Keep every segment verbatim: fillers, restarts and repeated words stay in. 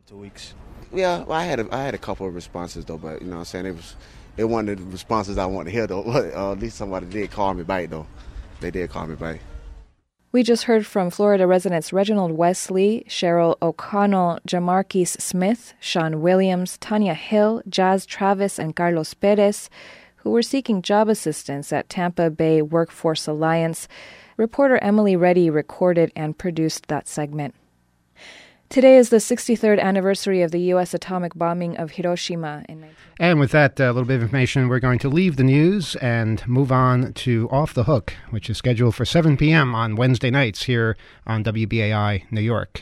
Two weeks. Yeah, well, I had a, I had a couple of responses though, but you know what I'm saying, it was it wasn't the responses I wanted to hear though. uh, at least somebody did call me back though. They did call me back. We just heard from Florida residents Reginald Wesley, Cheryl O'Connell, Jamarquis Smith, Sean Williams, Tanya Hill, Jazz Travis, and Carlos Perez, who were seeking job assistance at Tampa Bay Workforce Alliance. Reporter Emily Reddy recorded and produced that segment. Today is the sixty-third anniversary of the U S atomic bombing of Hiroshima in nineteen And with that uh, little bit of information, we're going to leave the news and move on to Off the Hook, which is scheduled for seven p.m. on Wednesday nights here on W B A I New York.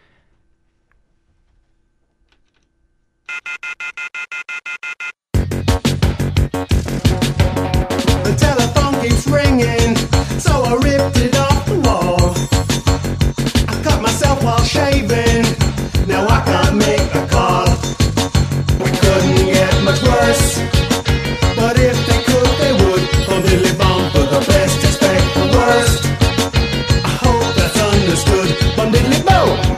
The telephone keeps ringing, so I ripped it off the wall. I cut myself while shaving, now I can't make a call. We couldn't get much worse, but if they could, they would. From Dilly Bomb for the best, expect the worst. I hope that's understood. From Diddly Bow.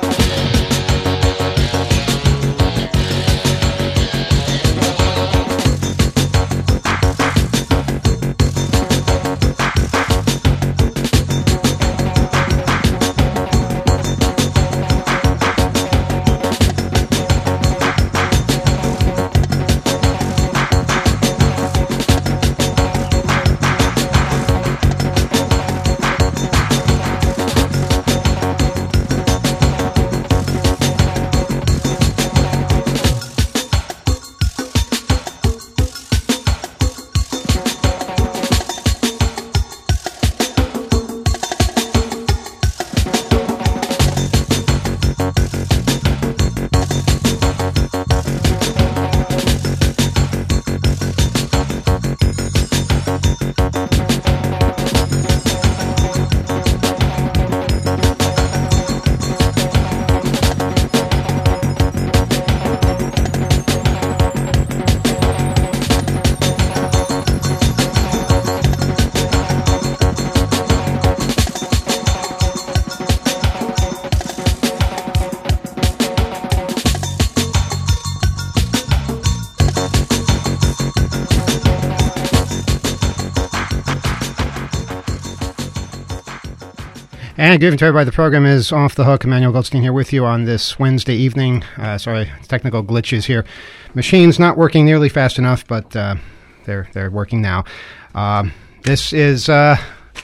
And good evening to everybody. The program is Off the Hook. Emmanuel Goldstein here with you on this Wednesday evening. Uh, sorry, technical glitches here. Machine's not working nearly fast enough, but uh, they're they're working now. Uh, this is uh,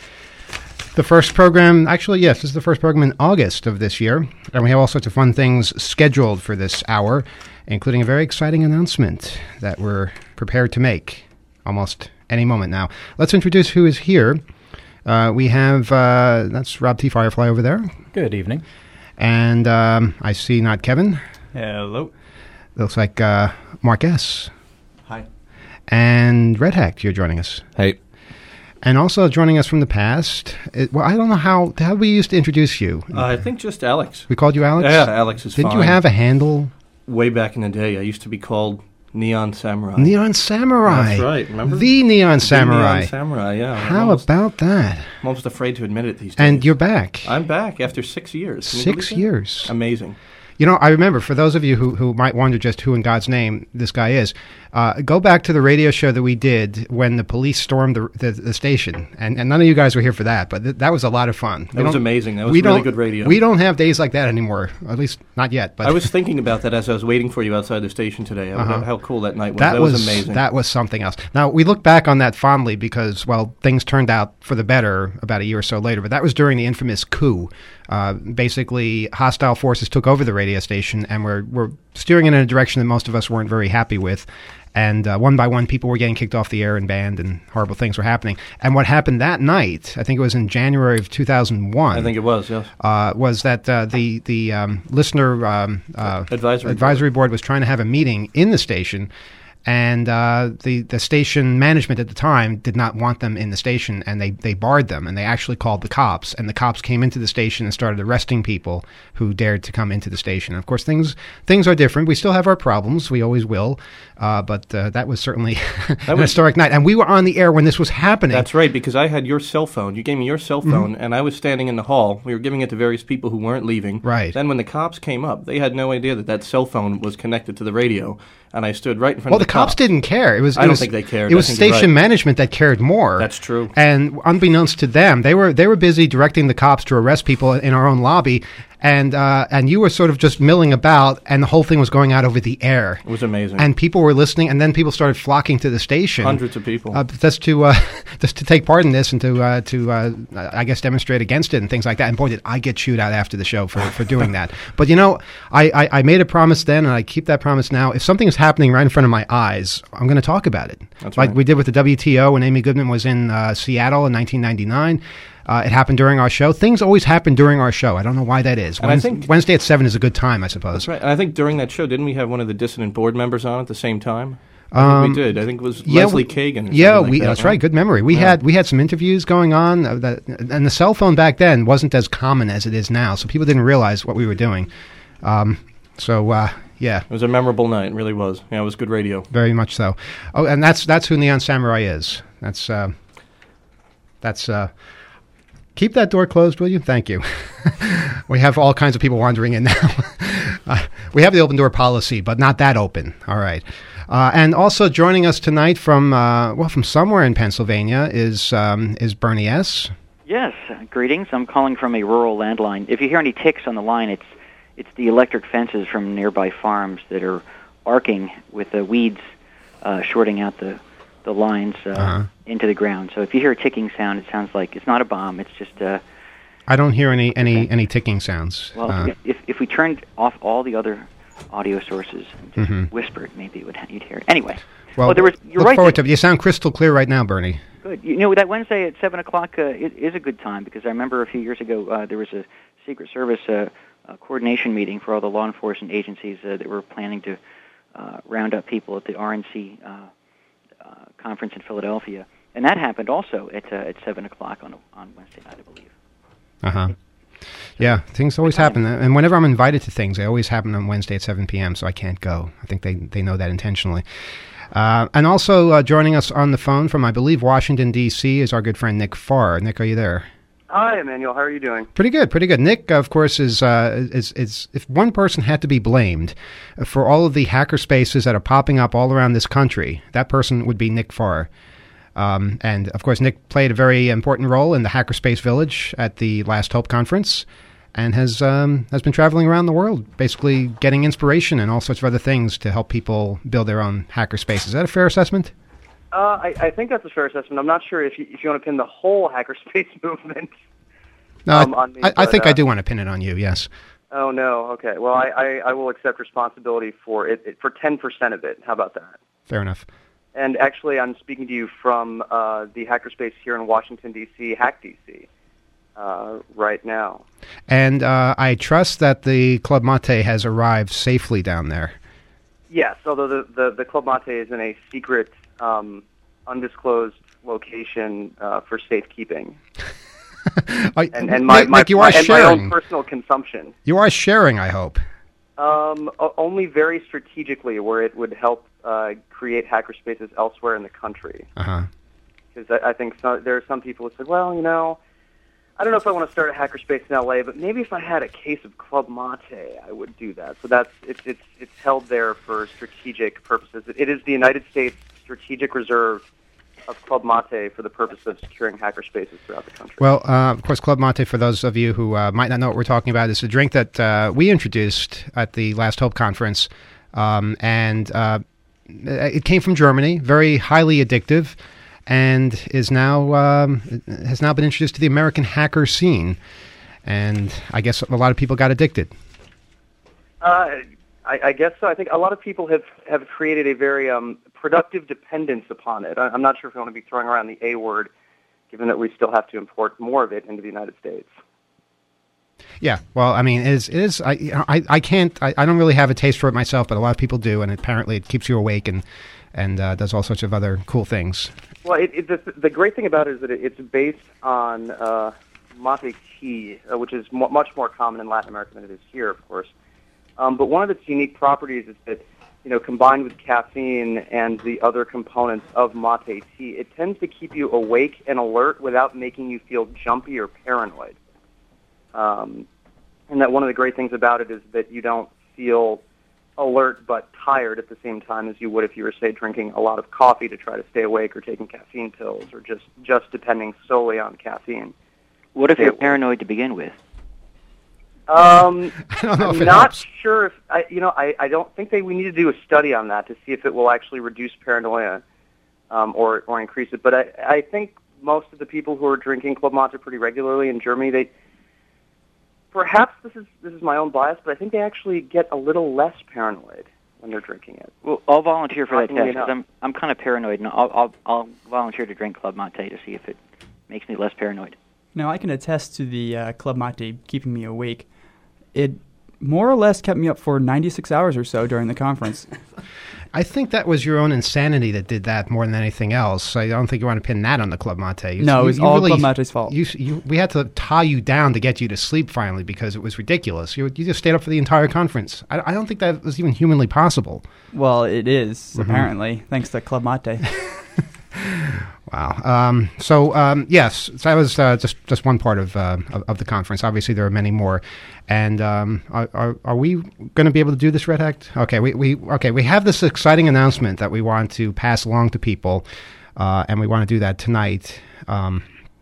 the first program. Actually, yes, this is the first program in August of this year, and we have all sorts of fun things scheduled for this hour, including a very exciting announcement that we're prepared to make almost any moment now. Let's introduce who is here. Uh, we have, uh, that's Rob T. Firefly over there. Good evening. And um, I see not Kevin. Hello. Looks like uh, Mark S. Hi. And Red Hack, you're joining us. Hey. And also joining us from the past, it, well, I don't know how, how we used to introduce you. Uh, I think just Alex. We called you Alex? Yeah, Alex is Didn't fine. you have a handle? Way back in the day, I used to be called Neon Samurai. Neon Samurai. That's right, remember? The Neon The Samurai. Neon Samurai, yeah. I'm How almost, about that? I'm almost afraid to admit it these days. And you're back. I'm back after six years. Can you Six believe that? years. Amazing. You know, I remember, for those of you who, who might wonder just who in God's name this guy is, uh, go back to the radio show that we did when the police stormed the the, the station. And, and none of you guys were here for that, but th- that was a lot of fun. That was amazing. That was we really don't- good radio. We don't have days like that anymore, at least not yet. But I was thinking about that as I was waiting for you outside the station today. How, Uh-huh. how cool that night was. That, That, was, was amazing. That was something else. Now, we look back on that fondly because, well, things turned out for the better about a year or so later, but that was during the infamous coup. Uh, basically, hostile forces took over the radio station and were, were steering in a direction that most of us weren't very happy with. And uh, one by one, people were getting kicked off the air and banned, and horrible things were happening. And what happened that night, I think it was in January of two thousand one. I think it was, yes. Uh, was that uh, the the um, listener um, uh, Advisory advisory board was trying to have a meeting in the station, And uh, the, the station management at the time did not want them in the station, and they, they barred them, and they actually called the cops. And the cops came into the station and started arresting people who dared to come into the station. And of course, things things are different. We still have our problems. We always will. Uh, but uh, that was certainly that an was, historic night. And we were on the air when this was happening. That's right, because I had your cell phone. You gave me your cell phone, mm-hmm. and I was standing in the hall. We were giving it to various people who weren't leaving. Right. Then when the cops came up, they had no idea that that cell phone was connected to the radio. And I stood right in front well, of the the cops cop. didn't care. It was. It I don't was, think they cared. It was I think you're station right. management that cared more. That's true. And unbeknownst to them, they were they were busy directing the cops to arrest people in our own lobby, and uh, and you were sort of just milling about, and the whole thing was going out over the air. It was amazing. And people were listening, and then people started flocking to the station. Hundreds of people. Uh, just to uh, just to take part in this and to uh, to uh, I guess demonstrate against it and things like that. And boy, did I get chewed out after the show for, for doing that. But you know, I, I, I made a promise then, and I keep that promise now. If something is happening right in front of my eyes, I'm going to talk about it. That's like right. we did with the W T O when Amy Goodman was in uh, Seattle in nineteen ninety-nine. Uh, it happened during our show. Things always happen during our show. I don't know why that is. And I think Wednesday at seven is a good time, I suppose. That's right. And I think during that show, didn't we have one of the dissident board members on at the same time? I Um, think we did. I think it was yeah, Leslie we- Kagan. Or Yeah, something like we, that, that's right. Good memory. We Yeah. had we had some interviews going on, uh, that, and the cell phone back then wasn't as common as it is now, so people didn't realize what we were doing. Um, so uh, yeah, It was a memorable night. It really was. Yeah, it was good radio. very much so. Oh, and that's that's who Neon Samurai is. That's uh, that's. Uh, keep that door closed, will you? Thank you. We have all kinds of people wandering in now. uh, we have the open door policy, but not that open. All right. Uh, and also joining us tonight from uh, well from somewhere in Pennsylvania is um, is Bernie S. Yes, uh, greetings. I'm calling from a rural landline. If you hear any ticks on the line, it's it's the electric fences from nearby farms that are arcing with the weeds uh, shorting out the the lines uh, Uh-huh. into the ground. So if you hear a ticking sound, it sounds like it's not a bomb. It's just uh, I don't hear any any, any ticking sounds. well, Uh, if, if if we turned off all the other audio sources and just Mhm. whispered, maybe it would you'd hear it. Anyway, well, oh, there was, you're look right. forward there- to it. You sound crystal clear right now, Bernie. Good. You know, that Wednesday at seven o'clock uh, is, is a good time because I remember a few years ago uh, there was a Secret Service uh, uh, coordination meeting for all the law enforcement agencies uh, that were planning to uh, round up people at the R N C uh, uh, conference in Philadelphia. And that happened also at uh, at seven o'clock on on Wednesday night, I believe. Uh-huh. Yeah, things always happen. And whenever I'm invited to things, they always happen on Wednesday at seven p.m., so I can't go. I think they, they know that intentionally. Uh, and also uh, joining us on the phone from, I believe, Washington, D C is our good friend Nick Farr. Nick, are you there? Hi, Emmanuel. How are you doing? Pretty good, pretty good. Nick, of course, is, uh, is, is if one person had to be blamed for all of the hacker spaces that are popping up all around this country, that person would be Nick Farr. Um, and, of course, Nick played a very important role in the Hackerspace Village at the Last Hope Conference and has um, has been traveling around the world, basically getting inspiration and all sorts of other things to help people build their own hackerspace. Is that a fair assessment? Uh, I, I think that's a fair assessment. I'm not sure if you, if you want to pin the whole hackerspace movement No, um, I, on me. I, I but, think uh, I do want to pin it on you, yes. Oh, no. Okay. Well, I, I, I will accept responsibility for it, it for ten percent of it. How about that? Fair enough. And actually, I'm speaking to you from uh, the hackerspace here in Washington, D C, Hack D C, uh, right now. And uh, I trust that the Club Mate has arrived safely down there. Yes, although the, the, the Club Mate is in a secret, um, undisclosed location uh, for safekeeping. I, And, and my, Nick, my, you my, are and my sharing. own personal consumption. You are sharing, I hope. Um, o- only very strategically, where it would help uh, create hackerspaces elsewhere in the country. Uh-huh. Because I, I think so, there are some people who said, well, you know, I don't know if I want to start a hackerspace in L A, but maybe if I had a case of Club Mate, I would do that. So that's it's it's it's held there for strategic purposes. It, it is the United States strategic reserve of Club Mate for the purpose of securing hackerspaces throughout the country. Well, uh, of course, Club Mate, for those of you who uh, might not know what we're talking about, is a drink that uh, we introduced at the Last Hope Conference. Um, and uh, it came from Germany, very highly addictive, and is now um, has now been introduced to the American hacker scene. And I guess a lot of people got addicted. Uh, I, I guess so. I think a lot of people have, have created a very um, productive dependence upon it. I, I'm not sure if we want to be throwing around the A word, given that we still have to import more of it into the United States. Yeah, well, I mean, it is, it is I, I, I can't, I, I don't really have a taste for it myself, but a lot of people do, and apparently it keeps you awake and, and uh, does all sorts of other cool things. Well, it, it, the, the great thing about it is that it, it's based on uh, mate tea, uh, which is mo- much more common in Latin America than it is here, of course. Um, but one of its unique properties is that, you know, combined with caffeine and the other components of mate tea, it tends to keep you awake and alert without making you feel jumpy or paranoid. Um, and that one of the great things about it is that you don't feel alert but tired at the same time as you would if you were, say, drinking a lot of coffee to try to stay awake or taking caffeine pills or just, just depending solely on caffeine. What if you're paranoid to begin with? Um, I don't know I'm if it not helps. sure if, I, you know, I, I don't think that we need to do a study on that to see if it will actually reduce paranoia um, or, or increase it. But I, I think most of the people who are drinking Club Mate pretty regularly in Germany, they, perhaps this is this is my own bias, but I think they actually get a little less paranoid when they're drinking it. Well, I'll volunteer for that Shockingly test because enough. I'm I'm kind of paranoid, and I'll, I'll I'll volunteer to drink Club Mate to see if it makes me less paranoid. Now, I can attest to the uh, Club Mate keeping me awake. It more or less kept me up for ninety-six hours or so during the conference. I think that was your own insanity that did that more than anything else. I don't think you want to pin that on the Club Mate. You, No, it you- was you all really- Club Mate's fault. You, you, we had to tie you down to get you to sleep finally because it was ridiculous. You, you just stayed up for the entire conference. I, I don't think that was even humanly possible. Well, it is, Mm-hmm. apparently, thanks to Club Mate. Wow. Um, so um, yes, so that was uh, just just one part of, uh, of of the conference. Obviously, there are many more. And um, are, are are we going to be able to do this, Red Hack? Okay, we, we okay we have this exciting announcement that we want to pass along to people, uh, and we want to do that tonight. Um,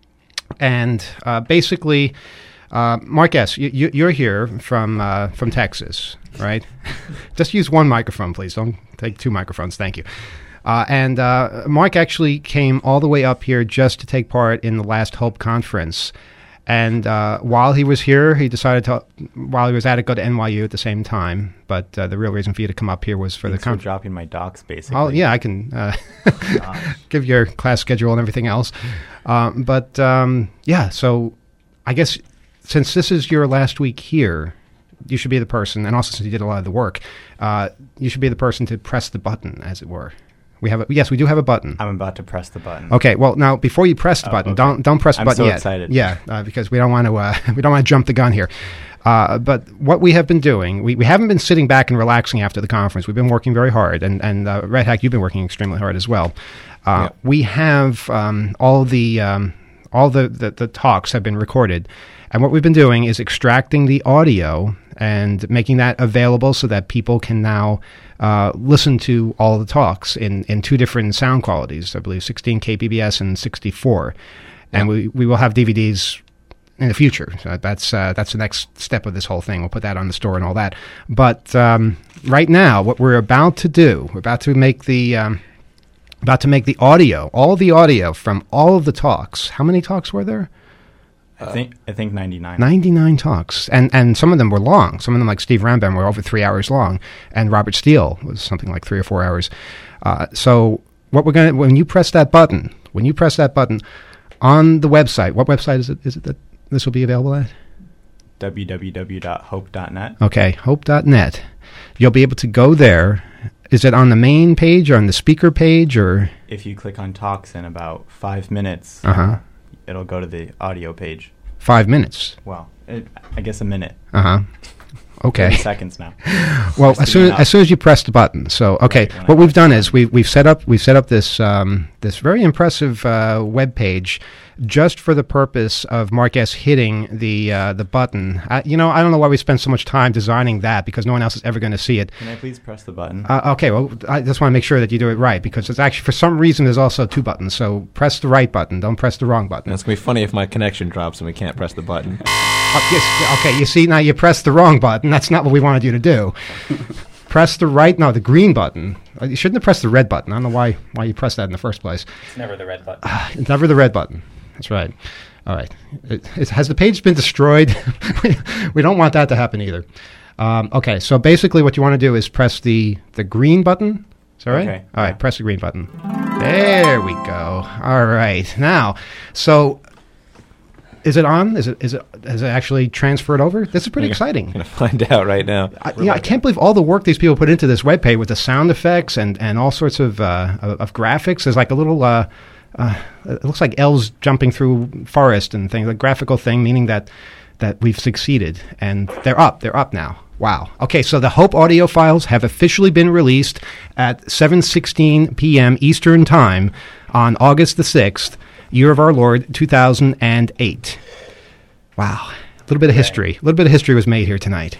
and uh, basically, uh, Mark S., you, you, you're here from uh, from Texas, right? Just use one microphone, please. Don't take two microphones. Thank you. Uh, and uh, Mark actually came all the way up here just to take part in the Last Hope conference. And uh, while he was here, he decided to, while he was at it, go to N Y U at the same time. But uh, the real reason for you to come up here was for Thanks the for conference. dropping my docs, basically. Oh, yeah, I can uh, give your class schedule and everything else. Um, but, um, yeah, so I guess since this is your last week here, you should be the person, and also since you did a lot of the work, uh, you should be the person to press the button, as it were. We have a, yes, we do have a button. I'm about to press the button. Okay, well now before you press the Oh, button, okay. don't don't press the I'm button so yet. excited. Yeah, uh, because we don't want to uh, we don't want to jump the gun here. Uh, but what we have been doing, we, we haven't been sitting back and relaxing after the conference. We've been working very hard, and and uh, Red Hack, you've been working extremely hard as well. Uh, Yeah. We have um, all the um, all the, the the talks have been recorded, and what we've been doing is extracting the audio and making that available so that people can now uh, listen to all the talks in, in two different sound qualities, I believe sixteen K B B S and sixty-four. And we, we will have D V Ds in the future. So that's uh, that's the next step of this whole thing. We'll put that on the store and all that. But um, right now, what we're about to do, we're about to make the um, about to make the audio, all the audio from all of the talks. How many talks were there? I think I think ninety-nine. ninety-nine talks, and and some of them were long. Some of them, like Steve Rambam, were over three hours long, and Robert Steele was something like three or four hours. Uh, so what we're gonna when you press that button, when you press that button on the website, what website is it? Is it that this will be available at? w w w dot hope dot net. Okay, hope dot net. You'll be able to go there. Is it on the main page or on the speaker page or? If you click on talks in about five minutes, Uh huh. it'll go to the audio page. Five minutes. Well, it, I guess a minute. Uh huh. Okay. thirty seconds now. Well, Just as to soon be as, enough. as soon as you press the button. So, okay, Right, when I what we've press done the is button. we've we've set up we've set up this um, this very impressive uh, web page just for the purpose of Mark S hitting the uh, the button. I, you know, I don't know why we spend so much time designing that because no one else is ever going to see it. Can I please press the button? Uh, okay, well, I just want to make sure that you do it right because it's actually for some reason there's also two buttons. So press the right button. Don't press the wrong button. It's going to be funny if my connection drops and we can't press the button. Uh, yes, okay, you see, now you pressed the wrong button. That's not what we wanted you to do. Press the right, no, the green button. Uh, You shouldn't have pressed the red button. I don't know why why you pressed that in the first place. It's never the red button. It's never the red button. That's right. All right. It, it, has the page been destroyed? we, we don't want that to happen either. Um, okay, so basically what you want to do is press the, the green button. Is that right? Okay, All right, yeah. press the green button. There we go. All right. Now, so is it on? Is it is it has it actually transferred over? This is pretty We're exciting. Going to find out right now. I, yeah, I can't believe all the work these people put into this webpage with the sound effects and, and all sorts of uh, of, of graphics. There's like a little. Uh, uh, it looks like elves jumping through forest and things. A graphical thing, meaning that that we've succeeded, and they're up. They're up now. Wow. Okay, so the Hope audio files have officially been released at seven sixteen p.m. Eastern Time on August the sixth, year of our Lord, two thousand eight. Wow. A little bit of history. A little bit of history was made here tonight.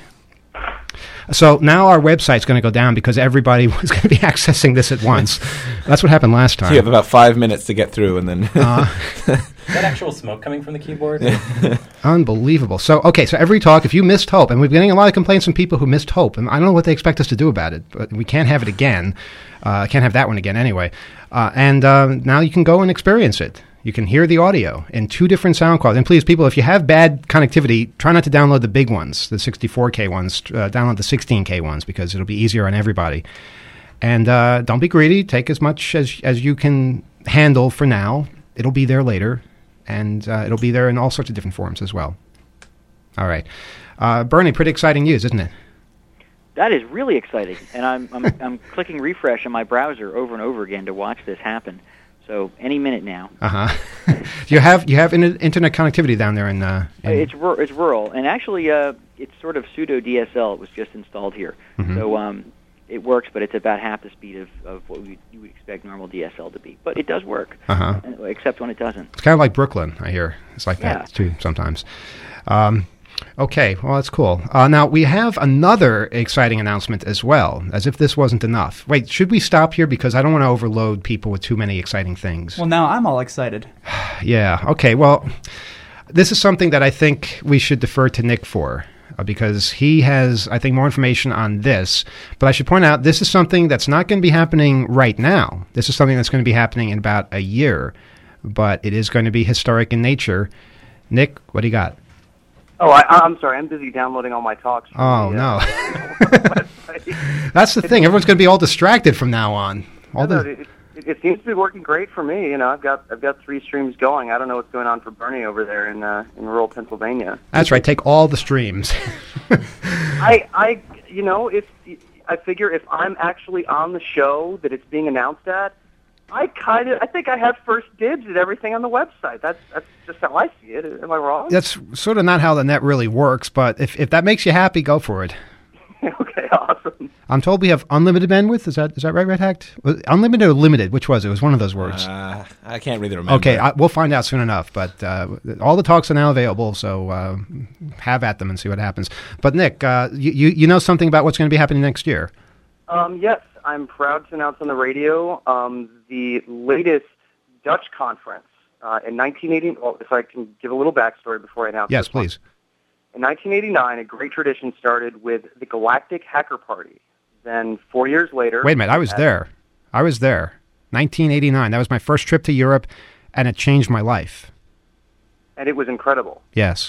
So now our website's going to go down because everybody was going to be accessing this at once. That's what happened last time. So you have about five minutes to get through, and then... uh, Is that actual smoke coming from the keyboard? Unbelievable. So, okay, so every talk, if you missed Hope, and we're getting a lot of complaints from people who missed Hope, and I don't know what they expect us to do about it, but we can't have it again. I uh, can't have that one again anyway. Uh, and uh, now you can go and experience it. You can hear the audio in two different sound qualities. And please, people, if you have bad connectivity, try not to download the big ones, the sixty-four K ones. Uh, download the sixteen K ones because it'll be easier on everybody. And uh, don't be greedy. Take as much as, as you can handle for now. It'll be there later. And uh, it'll be there in all sorts of different forms as well. All right. Uh, Bernie, pretty exciting news, isn't it? That is really exciting. And I'm, I'm, I'm clicking refresh on my browser over and over again to watch this happen. So any minute now. Uh-huh. you have you have in- internet connectivity down there in... Uh, in it's, rur- it's rural. And actually, uh, it's sort of pseudo D S L. It was just installed here. Mm-hmm. So um, it works, but it's about half the speed of, of what we, you would expect normal D S L to be. But it does work, uh-huh. except when it doesn't. It's kind of like Brooklyn, I hear. It's like yeah. that, too, sometimes. Um, okay, well, that's cool. Uh, now, we have another exciting announcement as well, as if this wasn't enough. Wait, should we stop here? Because I don't want to overload people with too many exciting things. Well, now I'm all excited. Yeah, okay, well, this is something that I think we should defer to Nick for. Uh, because he has, I think, more information on this. But I should point out, this is something that's not going to be happening right now. This is something that's going to be happening in about a year. But it is going to be historic in nature. Nick, what do you got? Oh, I, I'm sorry. I'm busy downloading all my talks. Oh, the, no. uh, That's the thing. Everyone's going to be all distracted from now on. All no, the... no, it, it, it seems to be working great for me. You know, I've got I've got three streams going. I don't know what's going on for Bernie over there in uh, in rural Pennsylvania. That's right. Take all the streams. I I you know if I figure if I'm actually on the show that it's being announced at, I kind of I think I have first dibs at everything on the website. That's that's just how I see it. Am I wrong? That's sort of not how the net really works. But if if that makes you happy, go for it. Okay, awesome. I'm told we have unlimited bandwidth. Is that is that right, Red Hacked? Unlimited or limited? Which was it? It was one of those words. Uh, I can't really remember. Okay, I, we'll find out soon enough. But uh, all the talks are now available, so uh, have at them and see what happens. But Nick, uh, you, you you know something about what's going to be happening next year? Um, yes, I'm proud to announce on the radio um, the latest Dutch conference uh, in nineteen eighty. Well, if I can give a little backstory before I announce. Yes, this one. please. In nineteen eighty-nine, a great tradition started with the Galactic Hacker Party. Then four years later... Wait a minute, I was there. I was there. nineteen eighty-nine. That was my first trip to Europe, and it changed my life. And it was incredible. Yes.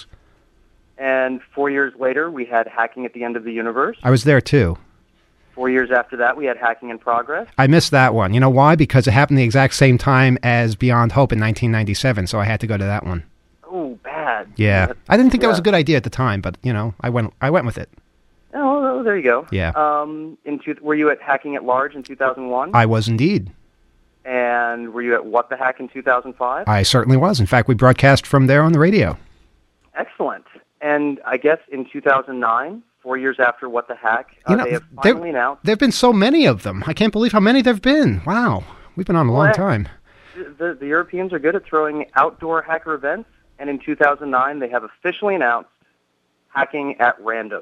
And four years later, we had Hacking at the End of the Universe. I was there, too. Four years after that, we had Hacking in Progress. I missed that one. You know why? Because it happened the exact same time as Beyond Hope in nineteen ninety-seven, so I had to go to that one. Oh, bad. Yeah. I didn't think yeah. that was a good idea at the time, but, you know, I went I went with it. Oh, there you go. Yeah. Um, in two, were you at Hacking at Large in two thousand one? I was indeed. And were you at What the Hack in two thousand five? I certainly was. In fact, we broadcast from there on the radio. Excellent. And I guess in two thousand nine, four years after What the Hack, uh, you know, they have finally announced... There have been so many of them. I can't believe how many there have been. Wow. We've been on a long well, time. The, the Europeans are good at throwing outdoor hacker events, and in two thousand nine, they have officially announced Hacking at Random.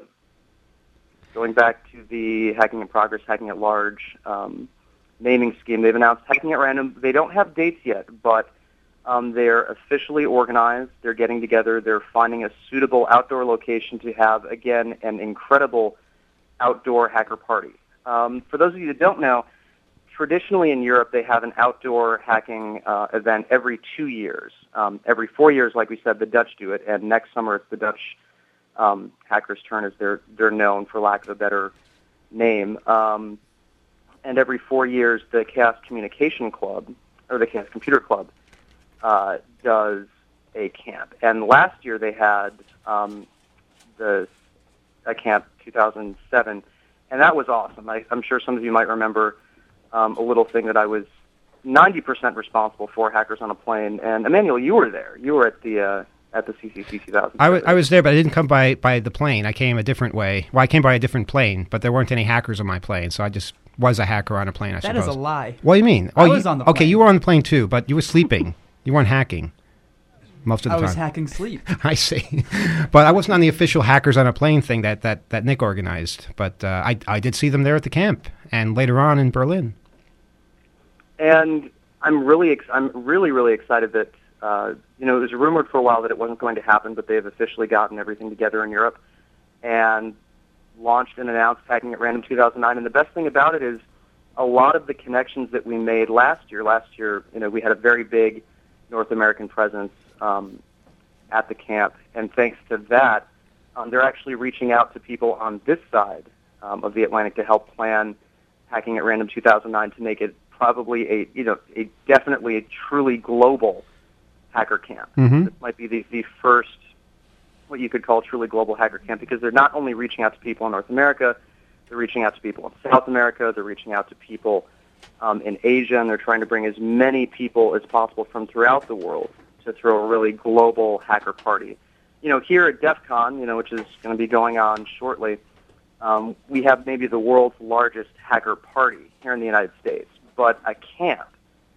Going back to the Hacking in Progress, Hacking at Large um, naming scheme, they've announced Hacking at Random. They don't have dates yet, but um, they're officially organized. They're getting together. They're finding a suitable outdoor location to have, again, an incredible outdoor hacker party. Um, for those of you that don't know, traditionally in Europe, they have an outdoor hacking uh, event every two years. Um, every four years, like we said, the Dutch do it, and next summer it's the Dutch Um, hackers' turn, as they're they're known, for lack of a better name. Um, and every four years, the Chaos Communication Club, or the Chaos Computer Club, uh, does a camp. And last year they had um, the a camp two thousand seven, and that was awesome. I, I'm sure some of you might remember um, a little thing that I was ninety percent responsible for, Hackers on a Plane. And Emmanuel, you were there. You were at the uh, at the C C C two thousand. I was, I was there, but I didn't come by, by the plane. I came a different way. Well, I came by a different plane, but there weren't any hackers on my plane, so I just was a hacker on a plane, I That suppose. is a lie. What do you mean? I Oh, was you, on the Okay, plane. you were on the plane too, but you were sleeping. You weren't hacking most of the I time. was hacking sleep. I see. But I wasn't on the official Hackers on a Plane thing that, that, that Nick organized. But uh, I, I did see them there at the camp and later on in Berlin. And I'm really, ex- I'm really, really excited that, uh, you know, it was rumored for a while that it wasn't going to happen, but they have officially gotten everything together in Europe and launched and announced Hacking at Random two thousand nine. And the best thing about it is a lot of the connections that we made last year, last year, you know, we had a very big North American presence um, at the camp. And thanks to that, um, they're actually reaching out to people on this side um, of the Atlantic to help plan Hacking at Random two thousand nine to make it probably a, you know, a definitely a truly global hacker camp. Mm-hmm. This might be the, the first, what you could call truly global hacker camp, because they're not only reaching out to people in North America, they're reaching out to people in South America, they're reaching out to people um, in Asia, and they're trying to bring as many people as possible from throughout the world to throw a really global hacker party. You know, here at DEF CON, you know, which is going to be going on shortly, um, we have maybe the world's largest hacker party here in the United States. But a camp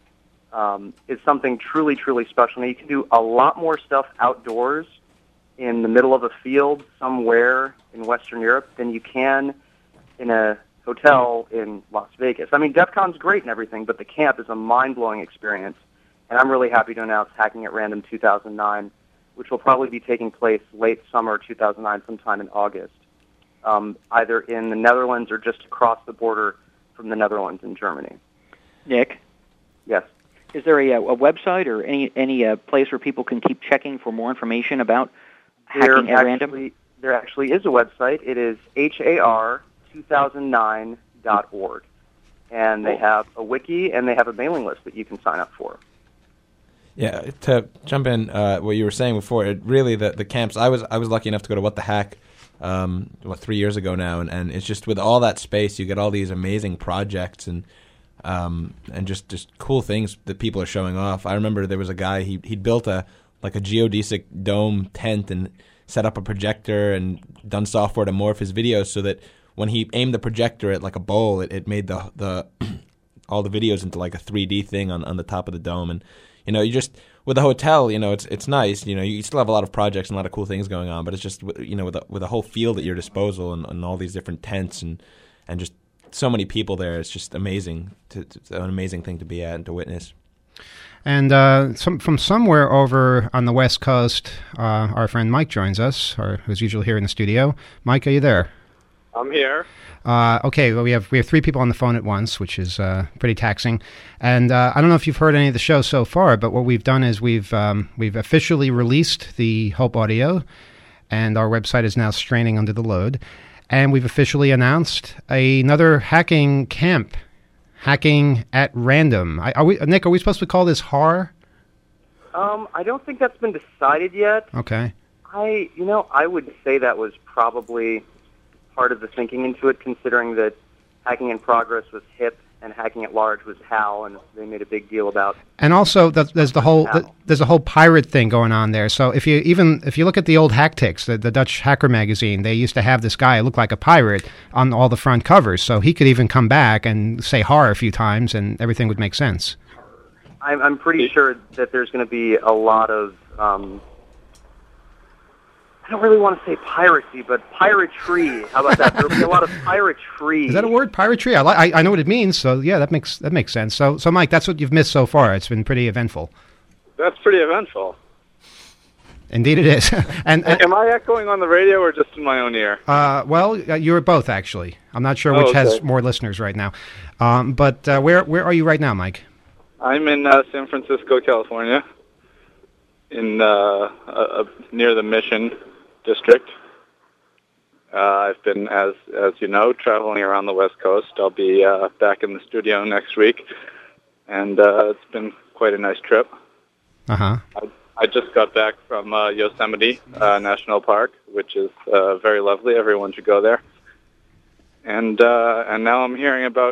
um, is something truly, truly special. Now, you can do a lot more stuff outdoors in the middle of a field somewhere in Western Europe than you can in a hotel in Las Vegas. I mean, DEF CON's great and everything, but the camp is a mind-blowing experience. And I'm really happy to announce Hacking at Random two thousand nine, which will probably be taking place late summer two thousand nine, sometime in August, um, either in the Netherlands or just across the border from the Netherlands in Germany. Nick? Yes. Is there a, a website or any any uh, place where people can keep checking for more information about There hacking at random? actually, there actually is a website. It is H A R two thousand nine dot org. And they have a wiki and they have a mailing list that you can sign up for. Yeah, to jump in, uh, what you were saying before, it really the, the camps. I was I was lucky enough to go to What the Hack, um, what three years ago now, and, and it's just with all that space, you get all these amazing projects and um, and just, just cool things that people are showing off. I remember there was a guy he he'd built a like a geodesic dome tent and set up a projector and done software to morph his videos so that when he aimed the projector at like a bowl, it, it made the the all the videos into like a three D thing on, on the top of the dome. And you know, you just with a hotel, you know, it's it's nice. You know, you still have a lot of projects and a lot of cool things going on, but it's just you know with a, with a whole field at your disposal and, and all these different tents and and just so many people there. It's just amazing. To, to, an amazing thing to be at and to witness. And uh, some, from somewhere over on the West Coast, uh, our friend Mike joins us, or who's usually here in the studio. Mike, are you there? I'm here. Uh, okay, well, we have we have three people on the phone at once, which is uh, pretty taxing. And uh, I don't know if you've heard any of the show so far, but what we've done is we've um, we've officially released the Hope audio, and our website is now straining under the load. And we've officially announced another hacking camp, Hacking at Random. I, are we, Nick, are we supposed to call this H A R? Um, I don't think that's been decided yet. Okay. I, you know, I would say that was probably part of the thinking into it, considering that Hacking in Progress was hip and Hacking at Large was how, and they made a big deal about. And also, the, there's the whole the, there's a whole pirate thing going on there. So if you even if you look at the old Hacktics, the, the Dutch hacker magazine, they used to have this guy look like a pirate on all the front covers. So he could even come back and say "har" a few times, and everything would make sense. I'm, I'm pretty sure that there's going to be a lot of. Um, I don't really want to say piracy, but piratry. How about that? There'll be a lot of piratry. Is that a word, piratry? I, li- I I know what it means. So yeah, that makes that makes sense. So so Mike, that's what you've missed so far. It's been pretty eventful. That's pretty eventful. Indeed, it is. and, and am I echoing on the radio or just in my own ear? Uh, well, uh, you're both actually. I'm not sure Oh, which okay. has more listeners right now. Um, but uh, where where are you right now, Mike? I'm in uh, San Francisco, California, in uh, uh, uh, near the Mission District. Uh, I've been, as as you know, traveling around the West Coast. I'll be uh, back in the studio next week, and uh, it's been quite a nice trip. Uh huh. I, I just got back from uh, Yosemite uh, National Park, which is uh, very lovely. Everyone should go there. And uh, and now I'm hearing about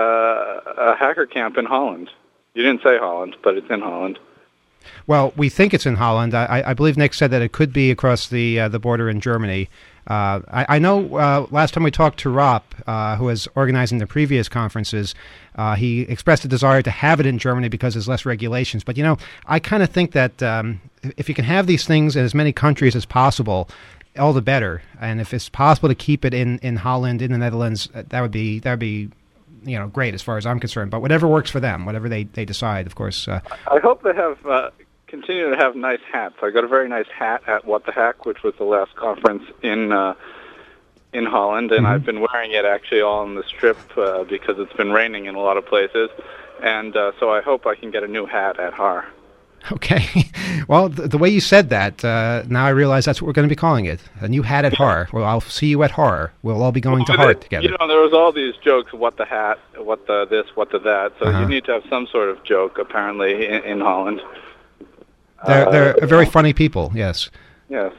uh, a hacker camp in Holland. You didn't say Holland, but it's in Holland. Well, we think it's in Holland. I, I believe Nick said that it could be across the uh, the border in Germany. Uh, I, I know uh, last time we talked to Rob, uh, who was organizing the previous conferences, uh, he expressed a desire to have it in Germany because there's less regulations. But, you know, I kind of think that um, if you can have these things in as many countries as possible, all the better. And if it's possible to keep it in, in Holland, in the Netherlands, that would be that would be, you know, great as far as I'm concerned. But whatever works for them, whatever they, they decide, of course. Uh, I hope they have uh, continue to have nice hats. I got a very nice hat at What the Hack, which was the last conference in uh, in Holland, and mm-hmm. I've been wearing it actually all on the strip uh, because it's been raining in a lot of places. And uh, so I hope I can get a new hat at H A R. Okay. Well, the, the way you said that, uh, now I realize that's what we're going to be calling it. A new hat at H A R. Well, I'll see you at H A R. We'll all be going well, to H A R together. You know, there was all these jokes, what the hat, what the this, what the that. So uh-huh. you need to have some sort of joke, apparently, in, in Holland. They're, uh, they're very funny people, yes. Yes.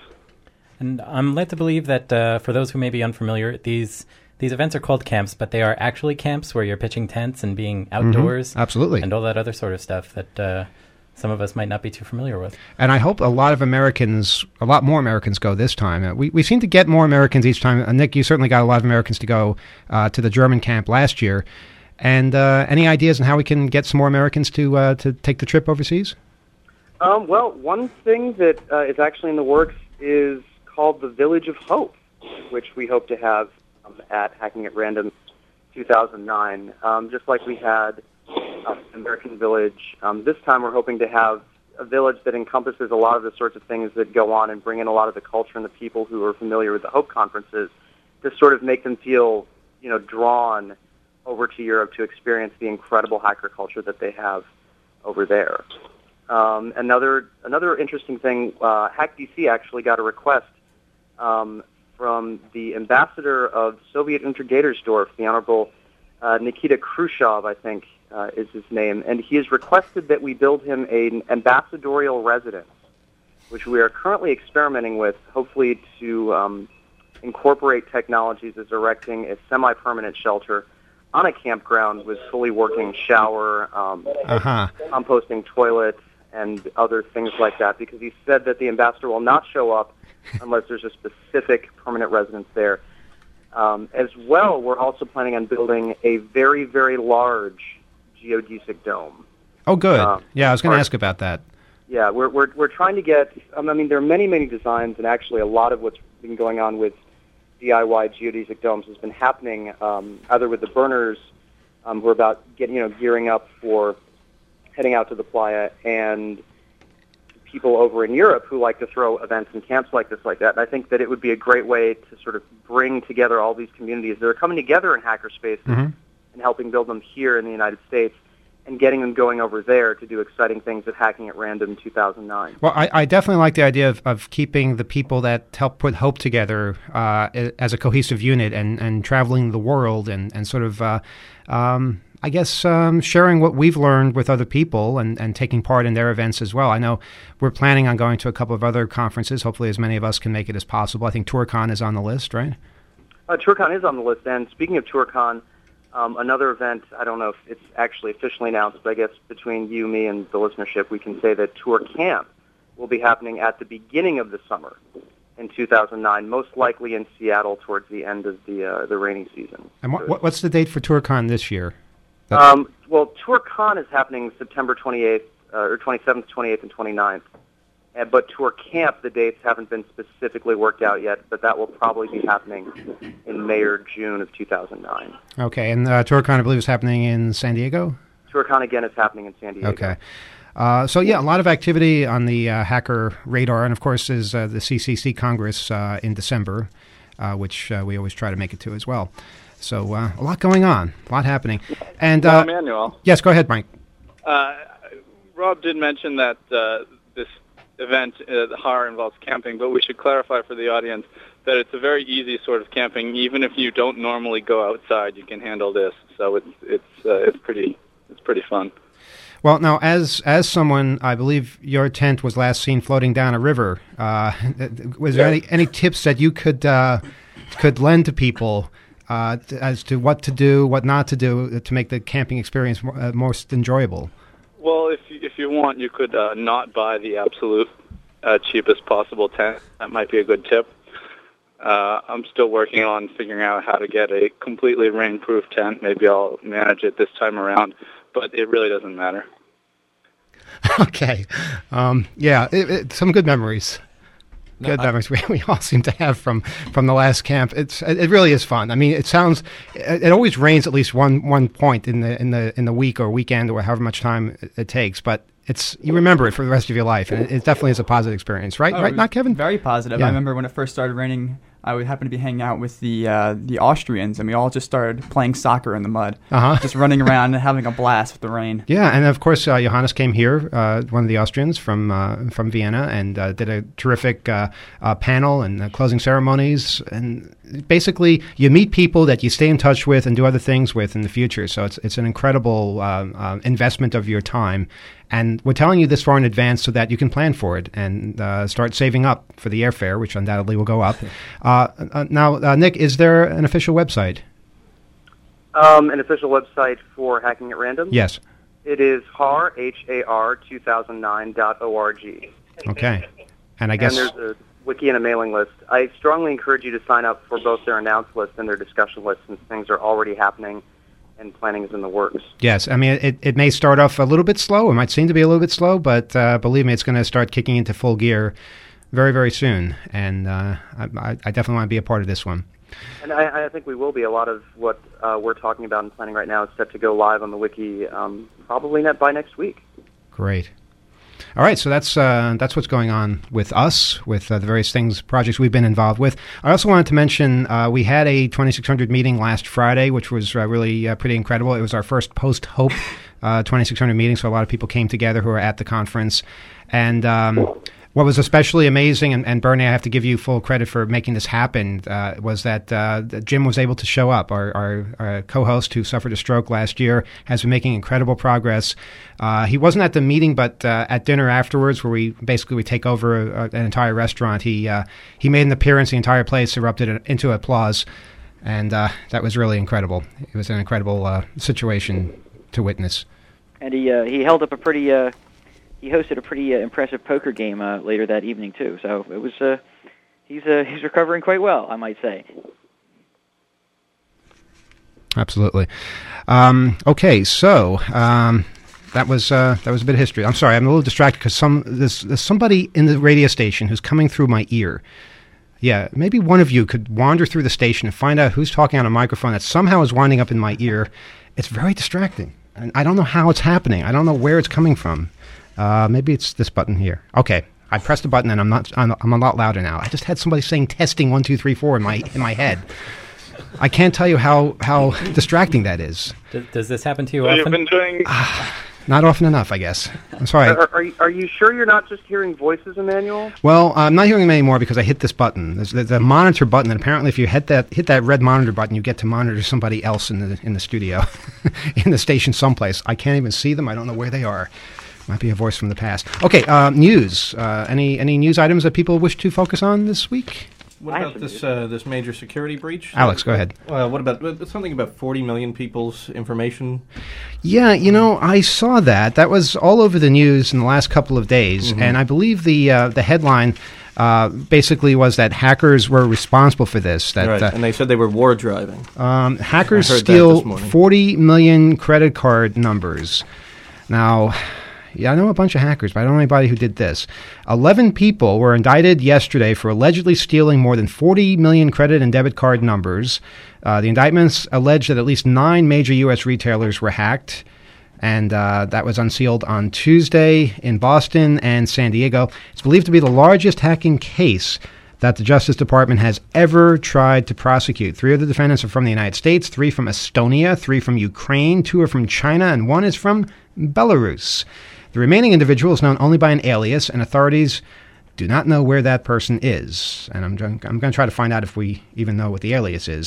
And I'm led to believe that, uh, for those who may be unfamiliar, these these events are called camps, but they are actually camps where you're pitching tents and being outdoors. Mm-hmm. Absolutely. And all that other sort of stuff that uh, some of us might not be too familiar with. And I hope a lot of Americans, a lot more Americans go this time. Uh, we, we seem to get more Americans each time. Uh, Nick, you certainly got a lot of Americans to go uh, to the German camp last year. And uh, any ideas on how we can get some more Americans to uh, to take the trip overseas? Um, well, one thing that uh, is actually in the works is called the Village of Hope, which we hope to have um, at Hacking at Random two thousand nine. Um, just like we had uh, American Village, um, this time we're hoping to have a village that encompasses a lot of the sorts of things that go on and bring in a lot of the culture and the people who are familiar with the Hope conferences to sort of make them feel, you know, drawn over to Europe to experience the incredible hacker culture that they have over there. Um, another another interesting thing, uh, Hack D C actually got a request um, from the ambassador of Soviet Untergatersdorf, the Honorable uh, Nikita Khrushchev, I think uh, is his name, and he has requested that we build him an ambassadorial residence, which we are currently experimenting with, hopefully to um, incorporate technologies as erecting a semi-permanent shelter on a campground with fully working shower, um, uh-huh. composting toilet, and other things like that, because he said that the ambassador will not show up unless there's a specific permanent residence there. Um, as well, we're also planning on building a very, very large geodesic dome. Oh, good. Um, yeah, I was going to ask about that. Yeah, we're we're we're trying to get. Um, I mean, there are many, many designs, and actually, a lot of what's been going on with D I Y geodesic domes has been happening um, either with the burners um, who are about getting, you know, gearing up for heading out to the playa, and people over in Europe who like to throw events and camps like this like that. And I think that it would be a great way to sort of bring together all these communities that are coming together in hackerspaces mm-hmm. and helping build them here in the United States and getting them going over there to do exciting things at Hacking at Random two thousand nine. Well, I, I definitely like the idea of, of keeping the people that help put Hope together uh, as a cohesive unit and, and traveling the world and, and sort of... Uh, um, I guess um, sharing what we've learned with other people and, and taking part in their events as well. I know we're planning on going to a couple of other conferences. Hopefully as many of us can make it as possible. I think TourCon is on the list, right? Uh, TourCon is on the list. And speaking of TourCon, um, another event, I don't know if it's actually officially announced, but I guess between you, me, and the listenership, we can say that Tour Camp will be happening at the beginning of the summer in two thousand nine, most likely in Seattle towards the end of the uh, the rainy season. And what, what's the date for TourCon this year? Um, well, TourCon is happening September twenty-eighth, uh, or twenty-seventh, twenty-eighth, and twenty-ninth. Uh, but Tour Camp, the dates haven't been specifically worked out yet, but that will probably be happening in May or June of two thousand nine. Okay, and uh, TourCon, I believe, is happening in San Diego? TourCon, again, is happening in San Diego. Okay. Uh, so, yeah, a lot of activity on the uh, hacker radar, and, of course, is uh, the C C C Congress uh, in December, uh, which uh, we always try to make it to as well. So uh, a lot going on, a lot happening. And uh, well, Emmanuel. Yes, go ahead, Mike. Uh, Rob did mention that uh, this event, uh, the H A R, involves camping, but we should clarify for the audience that it's a very easy sort of camping. Even if you don't normally go outside, you can handle this. So it's it's uh, it's pretty it's pretty fun. Well, now, as as someone, I believe your tent was last seen floating down a river. Uh, was there any, any tips that you could uh, could lend to people uh, to, as to what to do, what not to do to make the camping experience more, uh, most enjoyable? Well, if you, if you want, you could uh, not buy the absolute uh, cheapest possible tent. That might be a good tip. Uh, I'm still working on figuring out how to get a completely rainproof tent. Maybe I'll manage it this time around, but it really doesn't matter. Okay. Um, yeah, it, it, some good memories. No, Good I- memories we, we all seem to have from, from the last camp. It's it, it really is fun. I mean, it sounds it, it always rains at least one one point in the in the in the week or weekend or however much time it, it takes, but it's you remember it for the rest of your life, and it, it definitely is a positive experience, right? Oh, it right, was not Kevin? Very positive. Yeah. I remember when it first started raining, I would happen to be hanging out with the uh, the Austrians, and we all just started playing soccer in the mud, Uh-huh. just running around and having a blast with the rain. Yeah, and of course, uh, Johannes came here, uh, one of the Austrians from uh, from Vienna, and uh, did a terrific uh, uh, panel and uh, closing ceremonies. And basically, you meet people that you stay in touch with and do other things with in the future. So it's it's an incredible uh, uh, investment of your time. And we're telling you this far in advance so that you can plan for it and uh, start saving up for the airfare, which undoubtedly will go up. Uh, uh, now, uh, Nick, is there an official website? Um, an official website for Hacking at Random? Yes. It is har, H A R, two thousand nine dot org. Okay. And I guess... And there's a wiki and a mailing list. I strongly encourage you to sign up for both their announce list and their discussion list, since things are already happening and planning is in the works. Yes, I mean, it, it may start off a little bit slow. It might seem to be a little bit slow, but uh, believe me, it's going to start kicking into full gear very, very soon. And uh, I, I definitely want to be a part of this one. And I, I think we will be. A lot of what uh, we're talking about and planning right now is set to go live on the wiki um, probably net by next week. Great. All right, so that's uh, that's what's going on with us, with uh, the various things, projects we've been involved with. I also wanted to mention uh, we had a twenty-six hundred meeting last Friday, which was uh, really uh, pretty incredible. It was our first post-Hope uh, twenty-six hundred meeting, so a lot of people came together who were at the conference. And um, what was especially amazing, and, and Bernie, I have to give you full credit for making this happen, uh, was that uh, Jim was able to show up. Our, our, our co-host who suffered a stroke last year has been making incredible progress. Uh, he wasn't at the meeting, but uh, at dinner afterwards, where we basically we take over a, a, an entire restaurant, he uh, he made an appearance. The entire place erupted into applause, and uh, that was really incredible. It was an incredible uh, situation to witness. And he uh, he held up a pretty uh, he hosted a pretty uh, impressive poker game uh, later that evening too. So it was uh, he's uh, he's recovering quite well, I might say. Absolutely. Um, okay, so. Um, That was uh, that was a bit of history. I'm sorry, I'm a little distracted because some there's, there's somebody in the radio station who's coming through my ear. Yeah, maybe one of you could wander through the station and find out who's talking on a microphone that somehow is winding up in my ear. It's very distracting, and I don't know how it's happening. I don't know where it's coming from. Uh, maybe it's this button here. Okay, I pressed the button and I'm not. I'm, I'm a lot louder now. I just had somebody saying testing one two three four in my in my head. I can't tell you how how distracting that is. Does, does this happen to you So often? you've been doing... Not often enough, I guess. I'm sorry. Are, are, you- are you sure you're not just hearing voices, Emmanuel? Well, I'm not hearing them anymore because I hit this button. There's the, the monitor button, and apparently, if you hit that hit that red monitor button, you get to monitor somebody else in the in the studio, in the station someplace. I can't even see them. I don't know where they are. Might be a voice from the past. Okay, uh, news. Uh, any any news items that people wish to focus on this week? What about this uh, this major security breach? Alex, go ahead. Uh, what about uh, something about forty million people's information? Yeah, you know, I saw that. That was all over the news in the last couple of days, Mhm. and I believe the uh, the headline uh, basically was that hackers were responsible for this. That Right, uh, and they said they were war driving. Um, hackers I heard that steal this morning. forty million credit card numbers. Now, yeah, I know a bunch of hackers, but I don't know anybody who did this. eleven people were indicted yesterday for allegedly stealing more than forty million credit and debit card numbers. Uh, the indictments allege that at least nine major U S retailers were hacked, and uh, that was unsealed on Tuesday in Boston and San Diego. It's believed to be the largest hacking case that the Justice Department has ever tried to prosecute. Three of the defendants are from the United States, three from Estonia, three from Ukraine, two are from China, and one is from Belarus. The remaining individual is known only by an alias, and authorities do not know where that person is. And I'm, I'm going to try to find out if we even know what the alias is.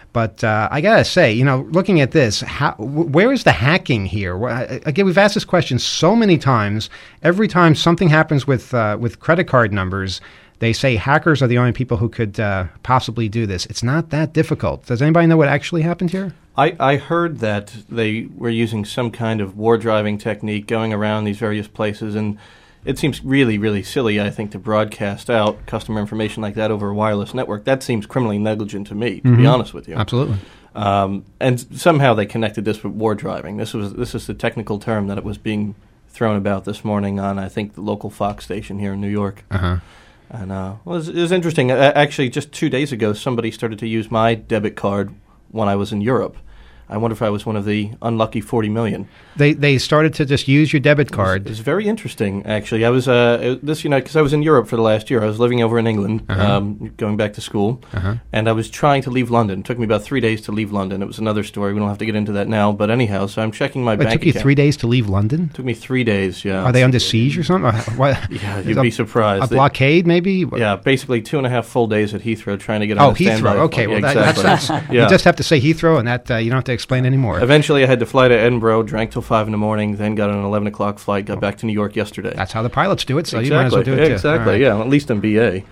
But uh, I gotta say, you know, looking at this, how, w- where is the hacking here? Wh- I- Again, we've asked this question so many times. Every time something happens with uh, with credit card numbers, they say hackers are the only people who could uh, possibly do this. It's not that difficult. Does anybody know what actually happened here? I, I heard that they were using some kind of war driving technique going around these various places, and it seems really, really silly, I think, to broadcast out customer information like that over a wireless network. That seems criminally negligent to me, to Mm-hmm. be honest with you. Absolutely. Um, and somehow they connected this with war driving. This was this is the technical term that it was being thrown about this morning on, I think, the local Fox station here in New York. Uh-huh. And uh, well, it, was, it was interesting. Uh, actually, just two days ago, somebody started to use my debit card when I was in Europe. I wonder if I was one of the unlucky forty million. They they started to just use your debit card. It was, it was very interesting, actually. I was uh, this, you know, because I was in Europe for the last year. I was living over in England, Uh-huh. um, going back to school, Uh-huh. and I was trying to leave London. It took me about three days to leave London. It was another story. We don't have to get into that now. But anyhow, so I'm checking my Wait, it bank took you account. three days to leave London? It took me three days. Yeah. Are they under siege or something? Or what? Yeah, Is you'd a- be surprised. A They- blockade, maybe? Yeah, basically two and a half full days at Heathrow trying to get Oh, on a standby Heathrow. Okay, flight. well, Yeah, that, that's, exactly. that's Yeah. you just have to say Heathrow, and that uh, you don't have to explain anymore. Eventually, I had to fly to Edinburgh, drank till five in the morning, then got on an eleven o'clock flight, got back to New York yesterday. That's how the pilots do it, so exactly. you might as well do it too. Exactly, All right. yeah, at least in B A.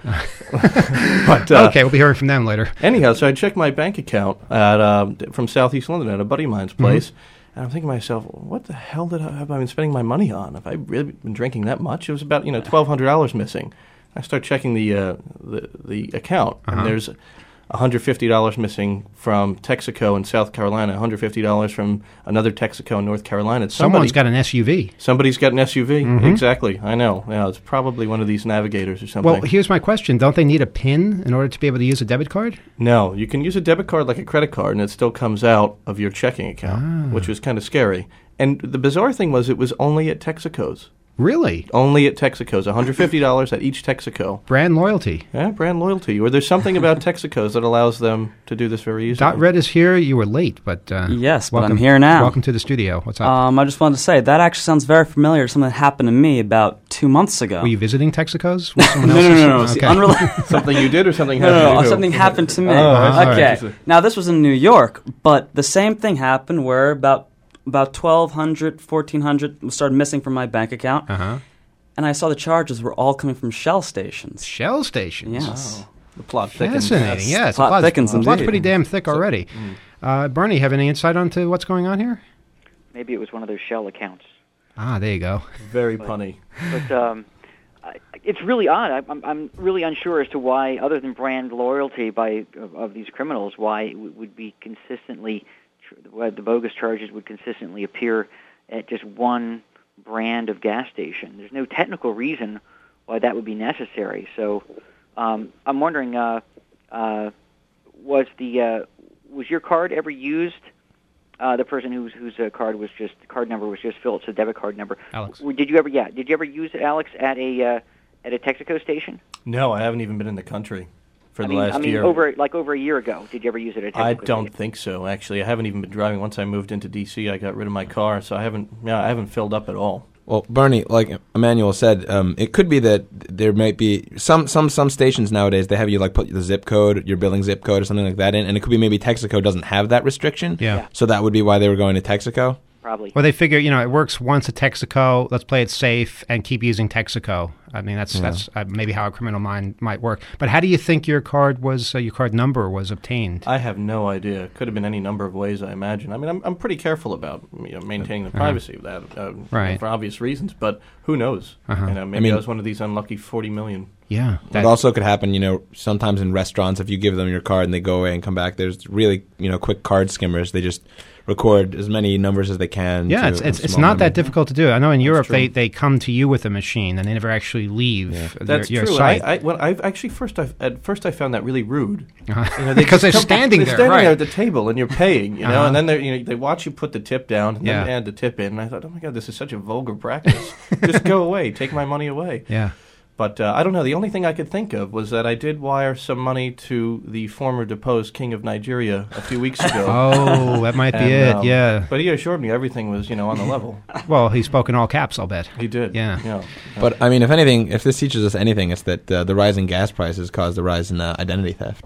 but, uh, Okay, we'll be hearing from them later. Anyhow, so I checked my bank account at um, d- from Southeast London at a buddy of mine's place, and I'm thinking to myself, what the hell did I, have I been spending my money on? Have I really been drinking that much? It was about, you know, twelve hundred dollars missing. I start checking the uh, the, the account, Uh-huh. and there's one hundred fifty dollars missing from Texaco in South Carolina, one hundred fifty dollars from another Texaco in North Carolina. Somebody, Someone's got an S U V. Somebody's got an S U V. Mhm. Exactly. I know. Yeah, it's probably one of these navigators or something. Well, here's my question. Don't they need a PIN in order to be able to use a debit card? No, you can use a debit card like a credit card, and it still comes out of your checking account, Ah. which was kind of scary. And the bizarre thing was it was only at Texaco's. Really? Only at Texaco's. one hundred fifty dollars at each Texaco. Brand loyalty. Yeah, brand loyalty. Or there's something about Texaco's that allows them to do this very easily. Dot Red is here. You were late, but uh, Yes, but welcome, I'm here now. Welcome to the studio. What's up? Um, I just wanted to say that actually sounds very familiar to something that happened to me about two months ago. Were you visiting Texaco's? with someone no, else no, or no, no, something? see, Okay. unrelated. Something you did or something no, happened no, to no, you? something happened to me. Oh, I see. okay. I see. Now, this was in New York, but the same thing happened where about about twelve hundred, fourteen hundred started missing from my bank account. Uh-huh. And I saw the charges were all coming from Shell stations. Shell stations? Yes. Oh, the plot thickens. Fascinating. Yes, Plot the plot's, thickens the plot's indeed. pretty damn thick already. Uh, Bernie, have any insight onto what's going on here? Maybe it was one of those shell accounts. Ah, there you go. Very punny. But um, I, it's really odd. I, I'm, I'm really unsure as to why, other than brand loyalty by of, of these criminals, why it w- would be consistently, tr- why the bogus charges would consistently appear at just one brand of gas station. There's no technical reason why that would be necessary. So um, I'm wondering, uh, uh, was the uh, was your card ever used? Uh, the person whose whose uh, card was just card number was just filled, so debit card number. Alex, W- did you ever? Yeah, did you ever use it, Alex, at a uh, at a Texaco station? No, I haven't even been in the country for I the mean, last I mean, year. over like over a year ago. Did you ever use it at a Texaco I station? don't think so. Actually, I haven't even been driving. Once I moved into D C, I got rid of my car, so I haven't. Yeah, I haven't filled up at all. Well, Bernie, like Emmanuel said, um, it could be that there might be some, some, some stations nowadays, they have you like put the zip code, your billing zip code or something like that in, and it could be maybe Texaco doesn't have that restriction. Yeah. Yeah. So that would be why they were going to Texaco. Probably. Well, they figure, you know, it works once at Texaco. Let's play it safe and keep using Texaco. I mean, that's Yeah. that's uh, maybe how a criminal mind might work. But how do you think your card was, uh, your card number was obtained? I have no idea. It could have been any number of ways, I imagine. I mean, I'm I'm pretty careful about you know, maintaining the Uh-huh. privacy of that, uh, Right. for obvious reasons. But who knows? Uh-huh. You know, maybe I mean- I was one of these unlucky forty million. Yeah. It also could happen, you know, sometimes in restaurants, if you give them your card and they go away and come back, there's really, you know, quick card skimmers. They just record as many numbers as they can. Yeah, to it's a it's, it's small not number. that difficult to do. I know in Europe true. they, they come to you with a machine and they never actually leave Yeah. your, That's your true. site. I, I, well, I've actually first I, at first I found that really rude. Uh-huh. You know, Because just they're come- standing they're there, standing right. there at the table, and you're paying. You know, Uh-huh. and then they you know they watch you put the tip down, and Yeah. then add the tip in. And I thought, oh my god, this is such a vulgar practice. Just go away, take my money away. Yeah. But uh, I don't know. The only thing I could think of was that I did wire some money to the former deposed king of Nigeria a few weeks ago. Oh, that might be And, it. um, Yeah. But he assured me everything was, you know, on the level. Well, he spoke in all caps, I'll bet. He did. Yeah. Yeah. But, I mean, if anything, if this teaches us anything, it's that uh, the rise in gas prices caused the rise in uh, identity theft.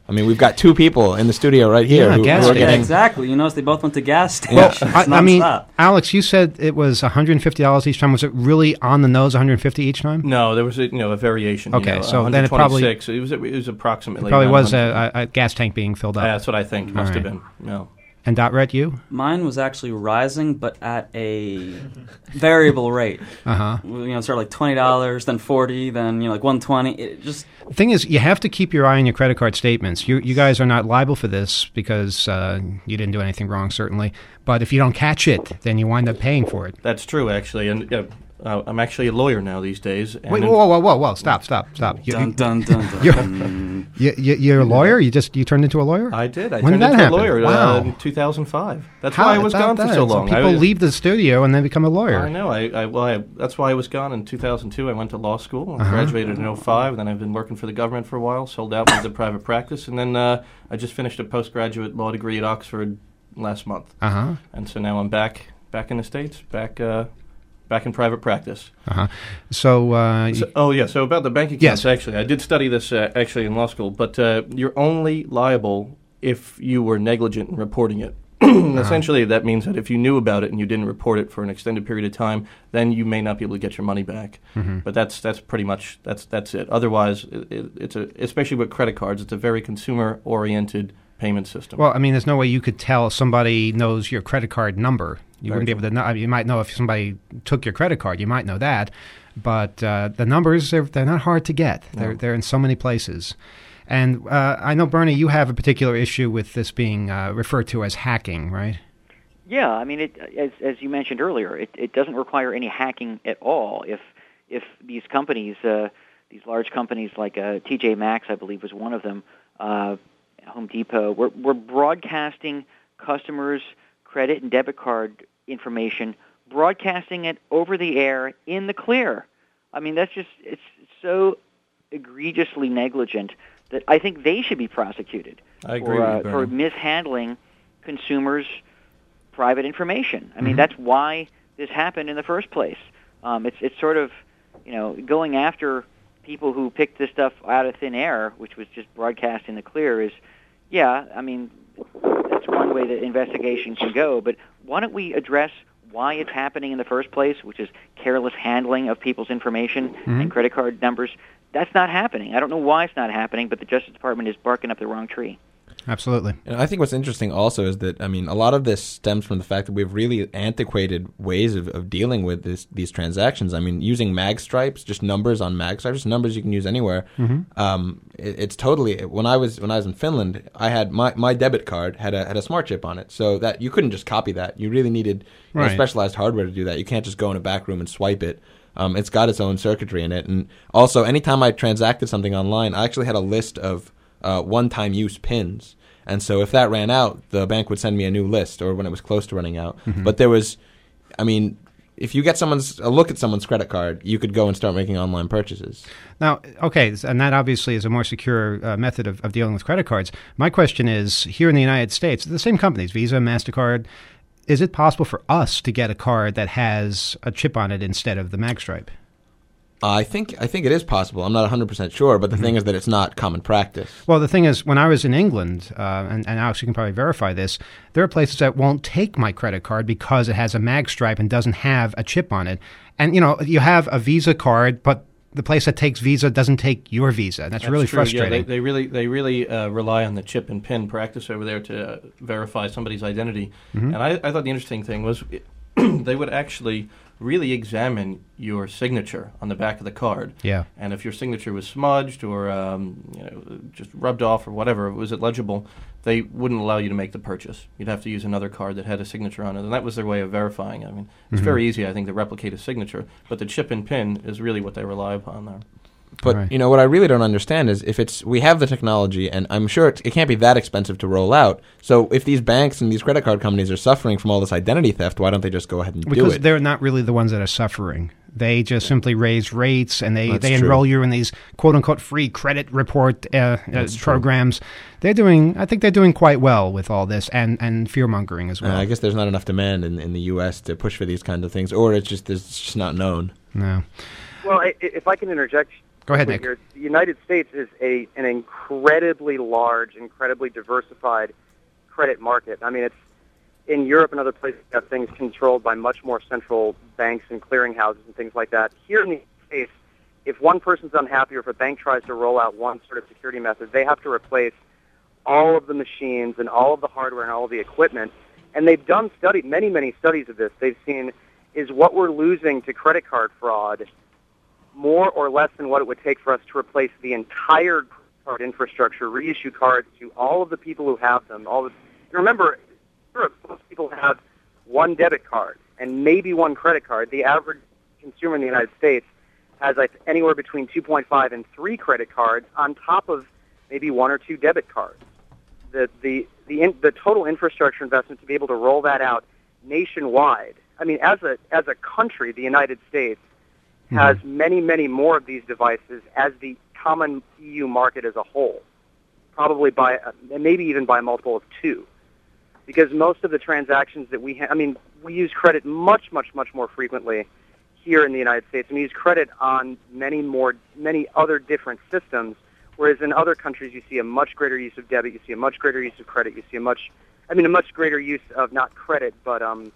I mean, we've got two people in the studio right here Yeah, who, gas who are station. Yeah, getting. exactly. You notice they both went to gas stations. Well, I, It's I mean, nonstop. Alex, you said it was one hundred fifty dollars each time. Was it really on the nose, one hundred fifty each time? No, there was a, you know a variation. Okay, you know, so then it probably- one twenty-six. It was it was approximately. It probably around was one hundred. a, a, a gas tank being filled up. Yeah, that's what I think. Must All have right. been. No. And Dot Red, you? Mine was actually rising, but at a variable rate. Uh-huh. You know, it started like twenty dollars, then forty, then you know, like one twenty. It just The thing is, you have to keep your eye on your credit card statements. You you guys are not liable for this because uh, you didn't do anything wrong, certainly. But if you don't catch it, then you wind up paying for it. That's true, actually, and uh, uh, I'm actually a lawyer now these days. And Wait, in- whoa, whoa, whoa, whoa! Stop, stop, stop! You, dun dun dun dun. You're, dun. you, you, you're a lawyer. You just you turned into a lawyer. I did. I When turned did that into happen? a lawyer Wow. uh, in two thousand five. That's How- why I was that- gone for that- so long. People I, leave the studio and then become a lawyer. I know. I, I well, I, that's why I was gone in two thousand two. I went to law school. I Uh-huh. graduated in oh five. Then I've been working for the government for a while. Sold out into private practice, and then uh, I just finished a postgraduate law degree at Oxford last month. Uh huh. And so now I'm back, back in the States, back, uh, back in private practice. Uh huh. So, uh, So, oh yeah. So about the bank accounts, Yes. actually, I did study this uh, actually in law school. But uh, you're only liable if you were negligent in reporting it. Essentially, that means that if you knew about it and you didn't report it for an extended period of time, then you may not be able to get your money back. Mhm. But that's that's pretty much that's that's it. Otherwise, it, it, it's a especially with credit cards, it's a very consumer-oriented payment system. well, I mean, there's no way you could tell somebody knows your credit card number. You Very wouldn't be able to know. I mean, you might know if somebody took your credit card. You might know that, but uh, the numbers they're, they're not hard to get. They're No. they're in so many places. And uh, I know, Bernie, you have a particular issue with this being uh, referred to as hacking, right? Yeah, I mean, it, as as you mentioned earlier, it, it doesn't require any hacking at all. If if these companies, uh, these large companies like uh, T J Maxx, I believe was one of them, uh, Home Depot, were, were broadcasting customers' credit and debit card information, broadcasting it over the air in the clear. I mean, that's just it's so egregiously negligent that I think they should be prosecuted I agree for, with uh, you, for Bernie. mishandling consumers' private information. I mean, Mhm. that's why this happened in the first place. Um, it's it's sort of, you know, going after people who picked this stuff out of thin air, which was just broadcast in the clear. Is, yeah, I mean, that's one way that investigation can go. But why don't we address why it's happening in the first place, which is careless handling of people's information Mhm. and credit card numbers? That's not happening. I don't know why it's not happening, but the Justice Department is barking up the wrong tree. Absolutely. And I think what's interesting also is that, I mean, a lot of this stems from the fact that we have really antiquated ways of, of dealing with this, these transactions. I mean, using mag stripes, just numbers on mag stripes, just numbers you can use anywhere. Mm-hmm. Um, it, it's totally, when I was when I was in Finland, I had my, my debit card had a had a smart chip on it, so that you couldn't just copy that. You really needed you know, Right. specialized hardware to do that. You can't just go in a back room and swipe it. Um, it's got its own circuitry in it. And also, anytime I transacted something online, I actually had a list of uh, one-time use pins. And so if that ran out, the bank would send me a new list, or when it was close to running out. Mhm. But there was, I mean, if you get someone's a look at someone's credit card, you could go and start making online purchases. Now, okay, and that obviously is a more secure uh, method of, of dealing with credit cards. My question is, here in the United States, the same companies, Visa, MasterCard, is it possible for us to get a card that has a chip on it instead of the magstripe? I think I think it is possible. I'm not one hundred percent sure, but the Mm-hmm. thing is that it's not common practice. Well, the thing is, when I was in England, uh, and, and Alex, you can probably verify this, there are places that won't take my credit card because it has a mag stripe and doesn't have a chip on it. And, you know, you have a Visa card, but the place that takes Visa doesn't take your Visa. That's, really true. Yeah, frustrating. they, they really they really uh, rely on the chip and pin practice over there to uh, verify somebody's identity. Mhm. And I, I thought the interesting thing was they would actually really examine your signature on the back of the card. Yeah. And if your signature was smudged or um, you know, just rubbed off or whatever, was it legible, they wouldn't allow you to make the purchase. You'd have to use another card that had a signature on it, and that was their way of verifying. I mean, it's Mhm. very easy, I think, to replicate a signature, but the chip and pin is really what they rely upon there. But Right. you know what I really don't understand is if it's we have the technology, and I'm sure it, it can't be that expensive to roll out. So if these banks and these credit card companies are suffering from all this identity theft, why don't they just go ahead and do Because it? they're not really the ones that are suffering. They just simply raise rates, and they, That's they true. enroll you in these quote-unquote free credit report uh, uh, That's true. programs. They're doing, I think they're doing quite well with all this, and, and fear-mongering as well. Uh, I guess there's not enough demand in, in the U S to push for these kinds of things, or it's just it's just not known. No. Well, I, if I can interject Go ahead, quickly Nick. here. The United States is a an incredibly large, incredibly diversified credit market. I mean, it's in Europe and other places you have things controlled by much more central banks and clearinghouses and things like that. Here in the States, if one person's unhappy or if a bank tries to roll out one sort of security method, they have to replace all of the machines and all of the hardware and all of the equipment. And they've done study, many, many studies of this. They've seen is what we're losing to credit card fraud more or less than what it would take for us to replace the entire card infrastructure, reissue cards to all of the people who have them. All the, remember, most people have one debit card and maybe one credit card. The average consumer in the United States has like, anywhere between two point five and three credit cards on top of maybe one or two debit cards. The the the in, the total infrastructure investment to be able to roll that out nationwide. I mean, as a as a country, the United States has mm-hmm. many many more of these devices as the common E U market as a whole, probably by uh, maybe even by a multiple of two, because most of the transactions that we ha- I mean, we use credit much much much more frequently here in the United States, and we use credit on many more many other different systems. Whereas in other countries, you see a much greater use of debit, you see a much greater use of credit, you see a much, I mean, a much greater use of not credit, but um,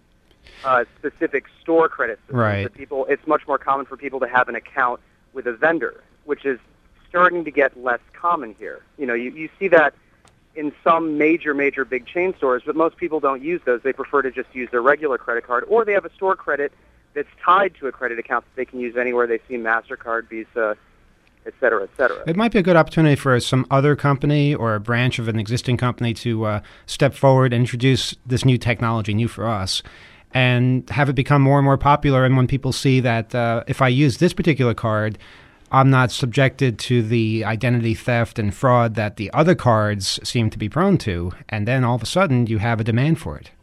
uh, specific store credit systems. Right. That people, it's much more common for people to have an account with a vendor, which is starting to get less common here. You know, you, you see that in some major, major big chain stores, but most people don't use those. They prefer to just use their regular credit card, or they have a store credit that's tied to a credit account that they can use anywhere they see MasterCard, Visa, et cetera, et cetera. It might be a good opportunity for some other company or a branch of an existing company to uh, step forward and introduce this new technology, new for us, and have it become more and more popular. And when people see that uh, if I use this particular card, I'm not subjected to the identity theft and fraud that the other cards seem to be prone to, and then all of a sudden you have a demand for it.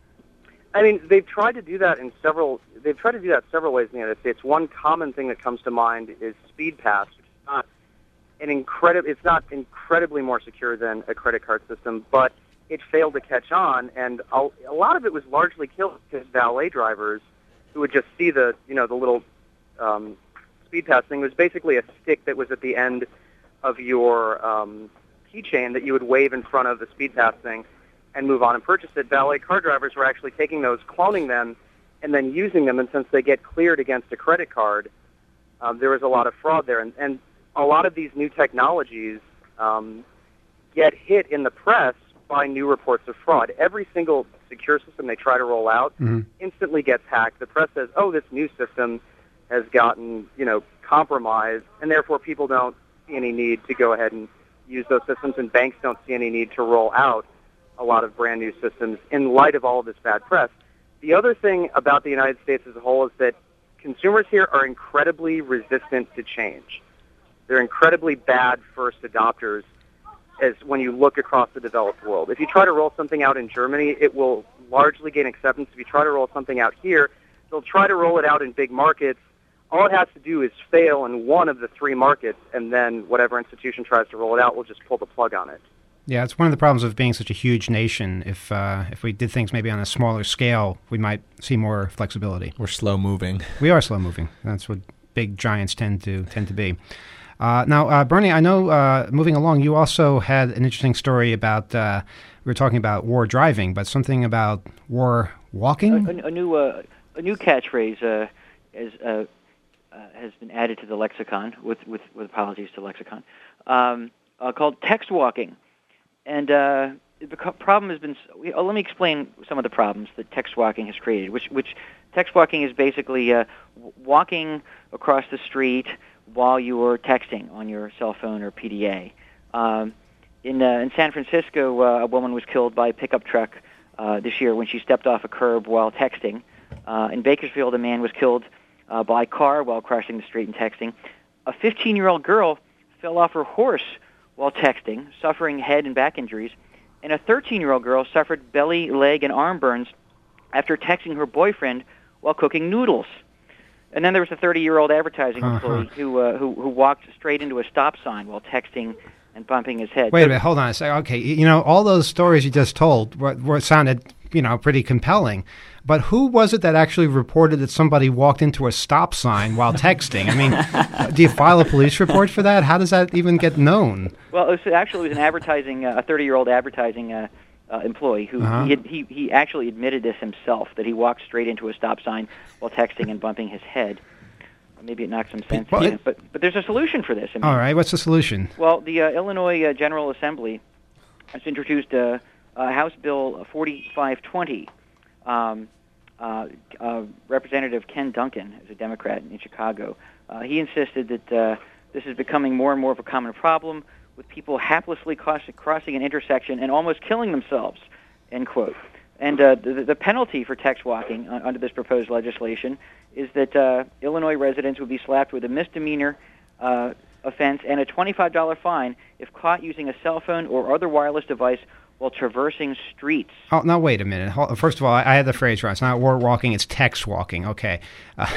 I mean, they've tried to do that in several. They've tried to do that several ways in the United States. One common thing that comes to mind is SpeedPass, which is not an incredible. It's not incredibly more secure than a credit card system, but it failed to catch on, and a, a lot of it was largely killed because valet drivers who would just see the, you know, the little um, SpeedPass thing was basically a stick that was at the end of your um, keychain that you would wave in front of the SpeedPass thing and move on and purchase it. Valet car drivers were actually taking those, cloning them, and then using them, and since they get cleared against a credit card, um, there was a lot of fraud there. And, and a lot of these new technologies um, get hit in the press by new reports of fraud. Every single secure system they try to roll out mm-hmm. instantly gets hacked. The press says, oh, this new system has gotten, you know, compromised, and therefore people don't see any need to go ahead and use those systems, and banks don't see any need to roll out a lot of brand new systems in light of all of this bad press. The other thing about the United States as a whole is that consumers here are incredibly resistant to change. They're incredibly bad first adopters as when you look across the developed world. If you try to roll something out in Germany, it will largely gain acceptance. If you try to roll something out here, they'll try to roll it out in big markets. All it has to do is fail in one of the three markets, and then whatever institution tries to roll it out will just pull the plug on it. Yeah, it's one of the problems of being such a huge nation. If uh, if we did things maybe on a smaller scale, we might see more flexibility. We're slow moving. We are slow moving. That's what big giants tend to tend to be. Uh, now, uh, Bernie, I know uh, moving along, you also had an interesting story about. Uh, we were talking about war driving, but something about war walking. A, a, a new uh, a new catchphrase uh, is. Uh, Uh, has been added to the lexicon, with, with, with apologies to lexicon, um, uh, called text walking. And uh, the problem has been, uh, let me explain some of the problems that text walking has created, which, which text walking is basically uh, walking across the street while you are texting on your cell phone or P D A. Um, in, uh, in San Francisco, uh, a woman was killed by a pickup truck uh, this year when she stepped off a curb while texting. Uh, in Bakersfield, a man was killed Uh, by car while crossing the street and texting. A fifteen-year-old girl fell off her horse while texting, suffering head and back injuries. And a thirteen-year-old girl suffered belly, leg, and arm burns after texting her boyfriend while cooking noodles. And then there was a thirty-year-old advertising uh-huh. employee who, uh, who who walked straight into a stop sign while texting and bumping his head. Wait a minute, hold on a second. Okay, you know, all those stories you just told were, were sounded you know, pretty compelling. But who was it that actually reported that somebody walked into a stop sign while texting? I mean, do you file a police report for that? How does that even get known? Well, it was actually it was an advertising, uh, a thirty-year-old advertising uh, uh, employee who Uh-huh. he, had, he he actually admitted this himself, that he walked straight into a stop sign while texting and bumping his head. Maybe it knocks some sense Well, into it- it, but but there's a solution for this. I mean, All right, what's the solution? Well, the uh, Illinois uh, General Assembly has introduced uh, uh, House Bill forty-five twenty. Um, uh, uh, Representative Ken Duncan is a Democrat in Chicago. Uh, he insisted that uh, this is becoming more and more of a common problem, with people haplessly cross- crossing an intersection and almost killing themselves, end quote. And uh, the, the penalty for text walking uh, under this proposed legislation is that uh, Illinois residents would be slapped with a misdemeanor uh, offense and a twenty-five dollars fine if caught using a cell phone or other wireless device while traversing streets. Oh, now wait a minute. Hol- First of all, I, I had the phrase right. It's not war walking, it's text walking. Okay. Uh,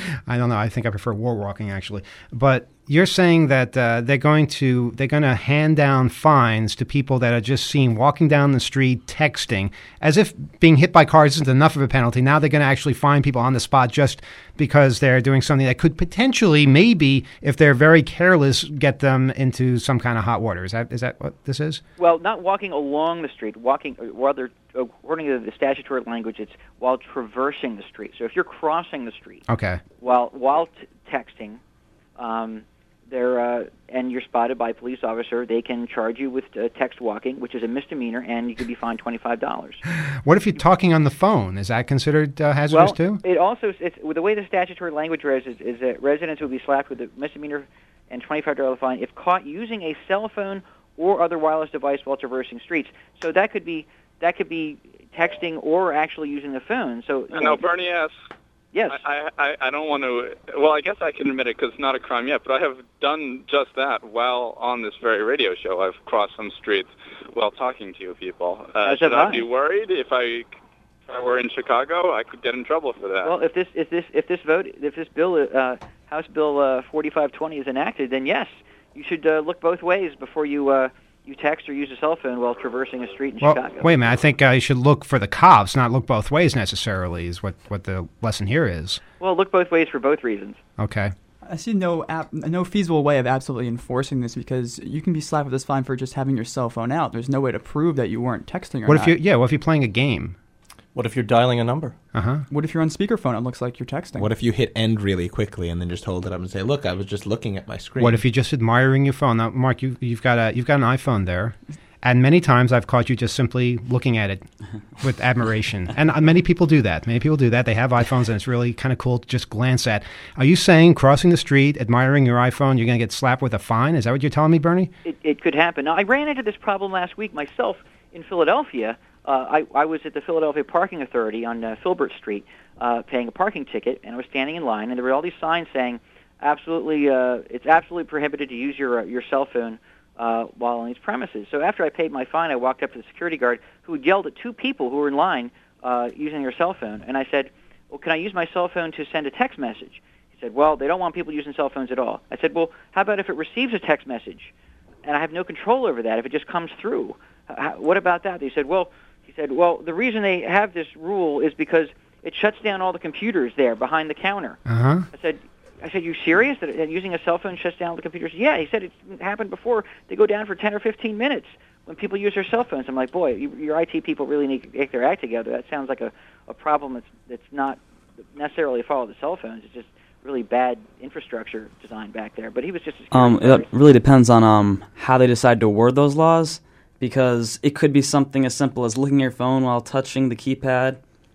I don't know. I think I prefer war walking, actually. But you're saying that uh, they're going to they're going to hand down fines to people that are just seen walking down the street texting, as if being hit by cars isn't enough of a penalty. Now they're going to actually fine people on the spot just because they're doing something that could potentially, maybe, if they're very careless, get them into some kind of hot water. Is that is that what this is? Well, not walking along the street, walking, or rather, according to the statutory language, it's while traversing the street. So if you're crossing the street Okay. while while t- texting, um, they're uh, and you're spotted by a police officer, they can charge you with uh, text walking, which is a misdemeanor, and you could be fined twenty-five dollars. What if you're talking on the phone? Is that considered uh, hazardous well, too? it also it's, with the way the statutory language reads is, is that residents will be slapped with a misdemeanor and twenty-five dollars fine if caught using a cell phone or other wireless device while traversing streets. So that could be that could be texting or actually using the phone. So you I know, know Bernie asks. Yes. I, I, I don't want to. Well, I guess I can admit it because it's not a crime yet. But I have done just that while on this very radio show. I've crossed some streets while talking to you people. Uh, As should have I I. be worried if I, if I were in Chicago? I could get in trouble for that. Well, if this if this if this vote if this bill uh, House Bill uh, forty-five twenty is enacted, then yes, you should uh, look both ways before you uh, you text or use a cell phone while traversing a street in Well, Chicago. wait a minute. I think uh, you should look for the cops, not look both ways necessarily, is what, what the lesson here is. Well, look both ways for both reasons. Okay. I see no ap- no feasible way of absolutely enforcing this because you can be slapped with this fine for just having your cell phone out. There's no way to prove that you weren't texting or What not. if you? Yeah. What if you're playing a game? What if you're dialing a number? Uh huh. What if you're on speakerphone? It looks like you're texting. What if you hit end really quickly and then just hold it up and say, "Look, I was just looking at my screen." What if you're just admiring your phone? Now, Mark, you, you've got a you've got an iPhone there, and many times I've caught you just simply looking at it with admiration. And uh, many people do that. Many people do that. They have iPhones, and it's really kind of cool to just glance at. Are you saying crossing the street, admiring your iPhone, you're going to get slapped with a fine? Is that what you're telling me, Bernie? It, it could happen. Now, I ran into this problem last week myself in Philadelphia. Uh, I, I was at the Philadelphia Parking Authority on uh, Filbert Street uh, paying a parking ticket, and I was standing in line, and there were all these signs saying, "Absolutely, uh, it's absolutely prohibited to use your uh, your cell phone uh, while on these premises." So after I paid my fine, I walked up to the security guard who had yelled at two people who were in line uh, using their cell phone, and I said, "Well, can I use my cell phone to send a text message?" He said, "Well, they don't want people using cell phones at all." I said, "Well, how about if it receives a text message, and I have no control over that if it just comes through? How, what about that?" He said, "Well." He said, well, the reason they have this rule is because it shuts down all the computers there behind the counter. Uh-huh. I said, I said, you serious that that using a cell phone shuts down all the computers? Yeah, he said it's happened before. They go down for ten or fifteen minutes when people use their cell phones. I'm like, boy, you, your I T people really need to get their act together. That sounds like a, a problem that's that's not necessarily a fault of the cell phones. It's just really bad infrastructure design back there. But he was just a security Um, guard. it really depends on um, how they decide to word those laws, because it could be something as simple as looking at your phone while touching the keypad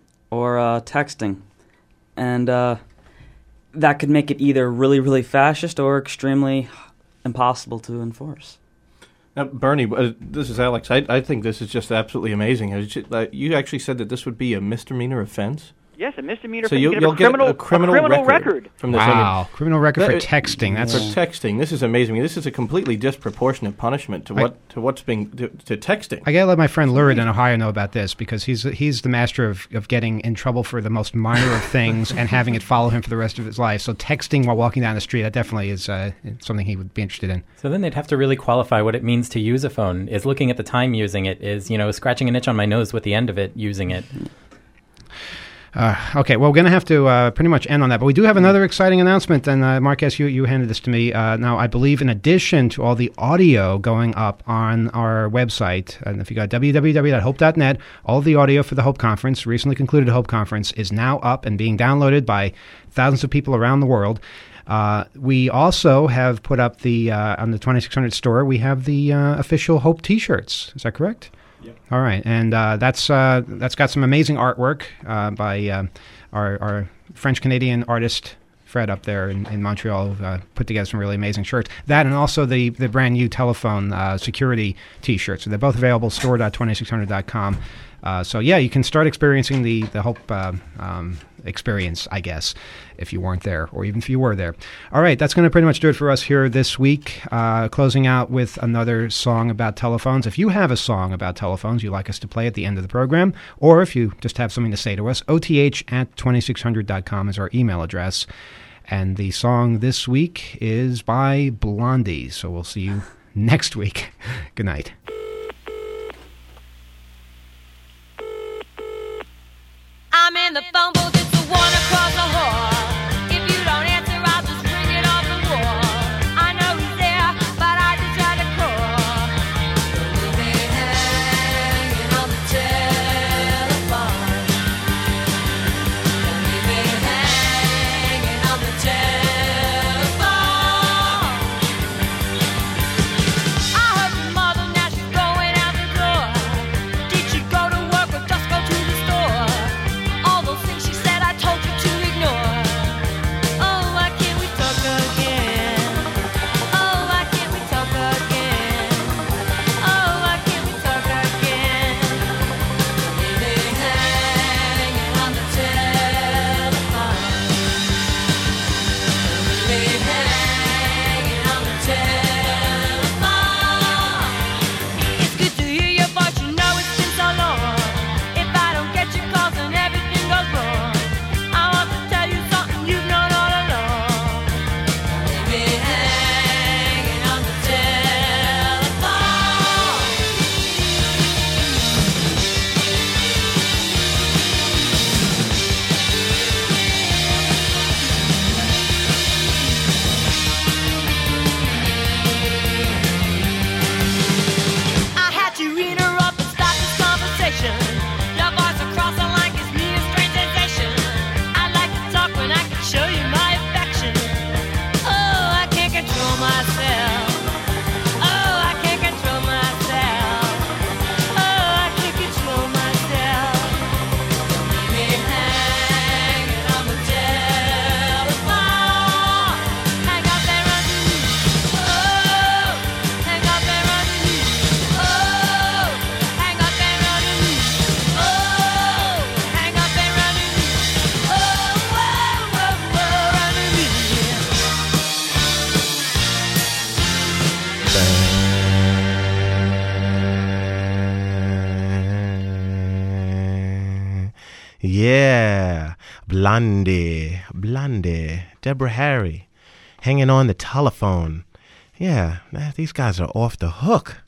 or uh, texting. And uh, that could make it either really, really fascist or extremely impossible to enforce. Now, Bernie, uh, this is Alex. I, I think this is just absolutely amazing. It's just, uh, you actually said that this would be a misdemeanor offense? Yes, a misdemeanor. So offense. you'll, you you'll get a criminal, get a criminal, a criminal record, record. from this. Wow, I mean, criminal record for that- texting. That's for texting. This is amazing. This is a completely disproportionate punishment to I- what to what's being to, to texting. I gotta let my friend Lurid in Ohio know about this because he's he's the master of, of getting in trouble for the most minor of things and having it follow him for the rest of his life. So texting while walking down the street, that definitely is uh, something he would be interested in. So then they'd have to really qualify what it means to use a phone. Is looking at the time using it, is, you know, scratching an itch on my nose with the end of it using it. Uh, okay, well, we're going to have to uh, pretty much end on that. But we do have another exciting announcement. And uh, Marquez, you, you handed this to me. Uh, now, I believe in addition to all the audio going up on our website, and if you go to w w w dot hope dot net, all the audio for the Hope Conference, recently concluded Hope Conference, is now up and being downloaded by thousands of people around the world. Uh, we also have put up the, uh, on the twenty-six hundred store, we have the uh, official Hope T-shirts. Is that correct? Yep. All right, and uh, that's uh, that's got some amazing artwork uh, by uh, our, our French-Canadian artist Fred up there in, in Montreal. Uh, put together some really amazing shirts. That and also the, the brand new telephone uh, security T-shirts. So they're both available, store dot twenty-six hundred dot com. Uh, so yeah, you can start experiencing the the Hope uh, um, experience, I guess, if you weren't there, or even if you were there. All right, that's going to pretty much do it for us here this week. Uh, closing out with another song about telephones. If you have a song about telephones you'd like us to play at the end of the program, or if you just have something to say to us, O T H at twenty-six hundred dot com is our email address. And the song this week is by Blondie. So we'll see you next week. Good night. I'm in the phone booth, it's the one across the hall. If you don't answer, I'll just ring it off the wall. I know he's there, but I just try to call. Leave me hanging on the telephone. Leave me hanging on the telephone. I heard your mother, now she's going out the door. Did she go to work or just go to the store? All those things she said I told you to ignore. Oh, why can't we talk again? Oh, why can't we talk again? Oh, why can't we talk again? Leave me hanging on the telephone. Leave me hanging on the telephone. It's good to hear your voice, you know it's been so long. If I don't get your calls, then everything goes wrong. I want to tell you something you've known all along. Leave me hanging on the telephone. I had to interrupt and stop this conversation. Your voice across the line gives me a strange sensation. I like to talk when I can show you my affection. Oh, I can't control myself. Oh, I can't control myself. Oh, I can't control myself. Leave me hanging on the telephone. Hang up and run to me. Oh, hang up and run to me. Oh, hang up and run to me. Oh, hang up and run to me. Oh, whoa, whoa, whoa, run to me. Yeah, Blondie, Blondie, Deborah Harry, hanging on the telephone. Yeah, man, these guys are off the hook.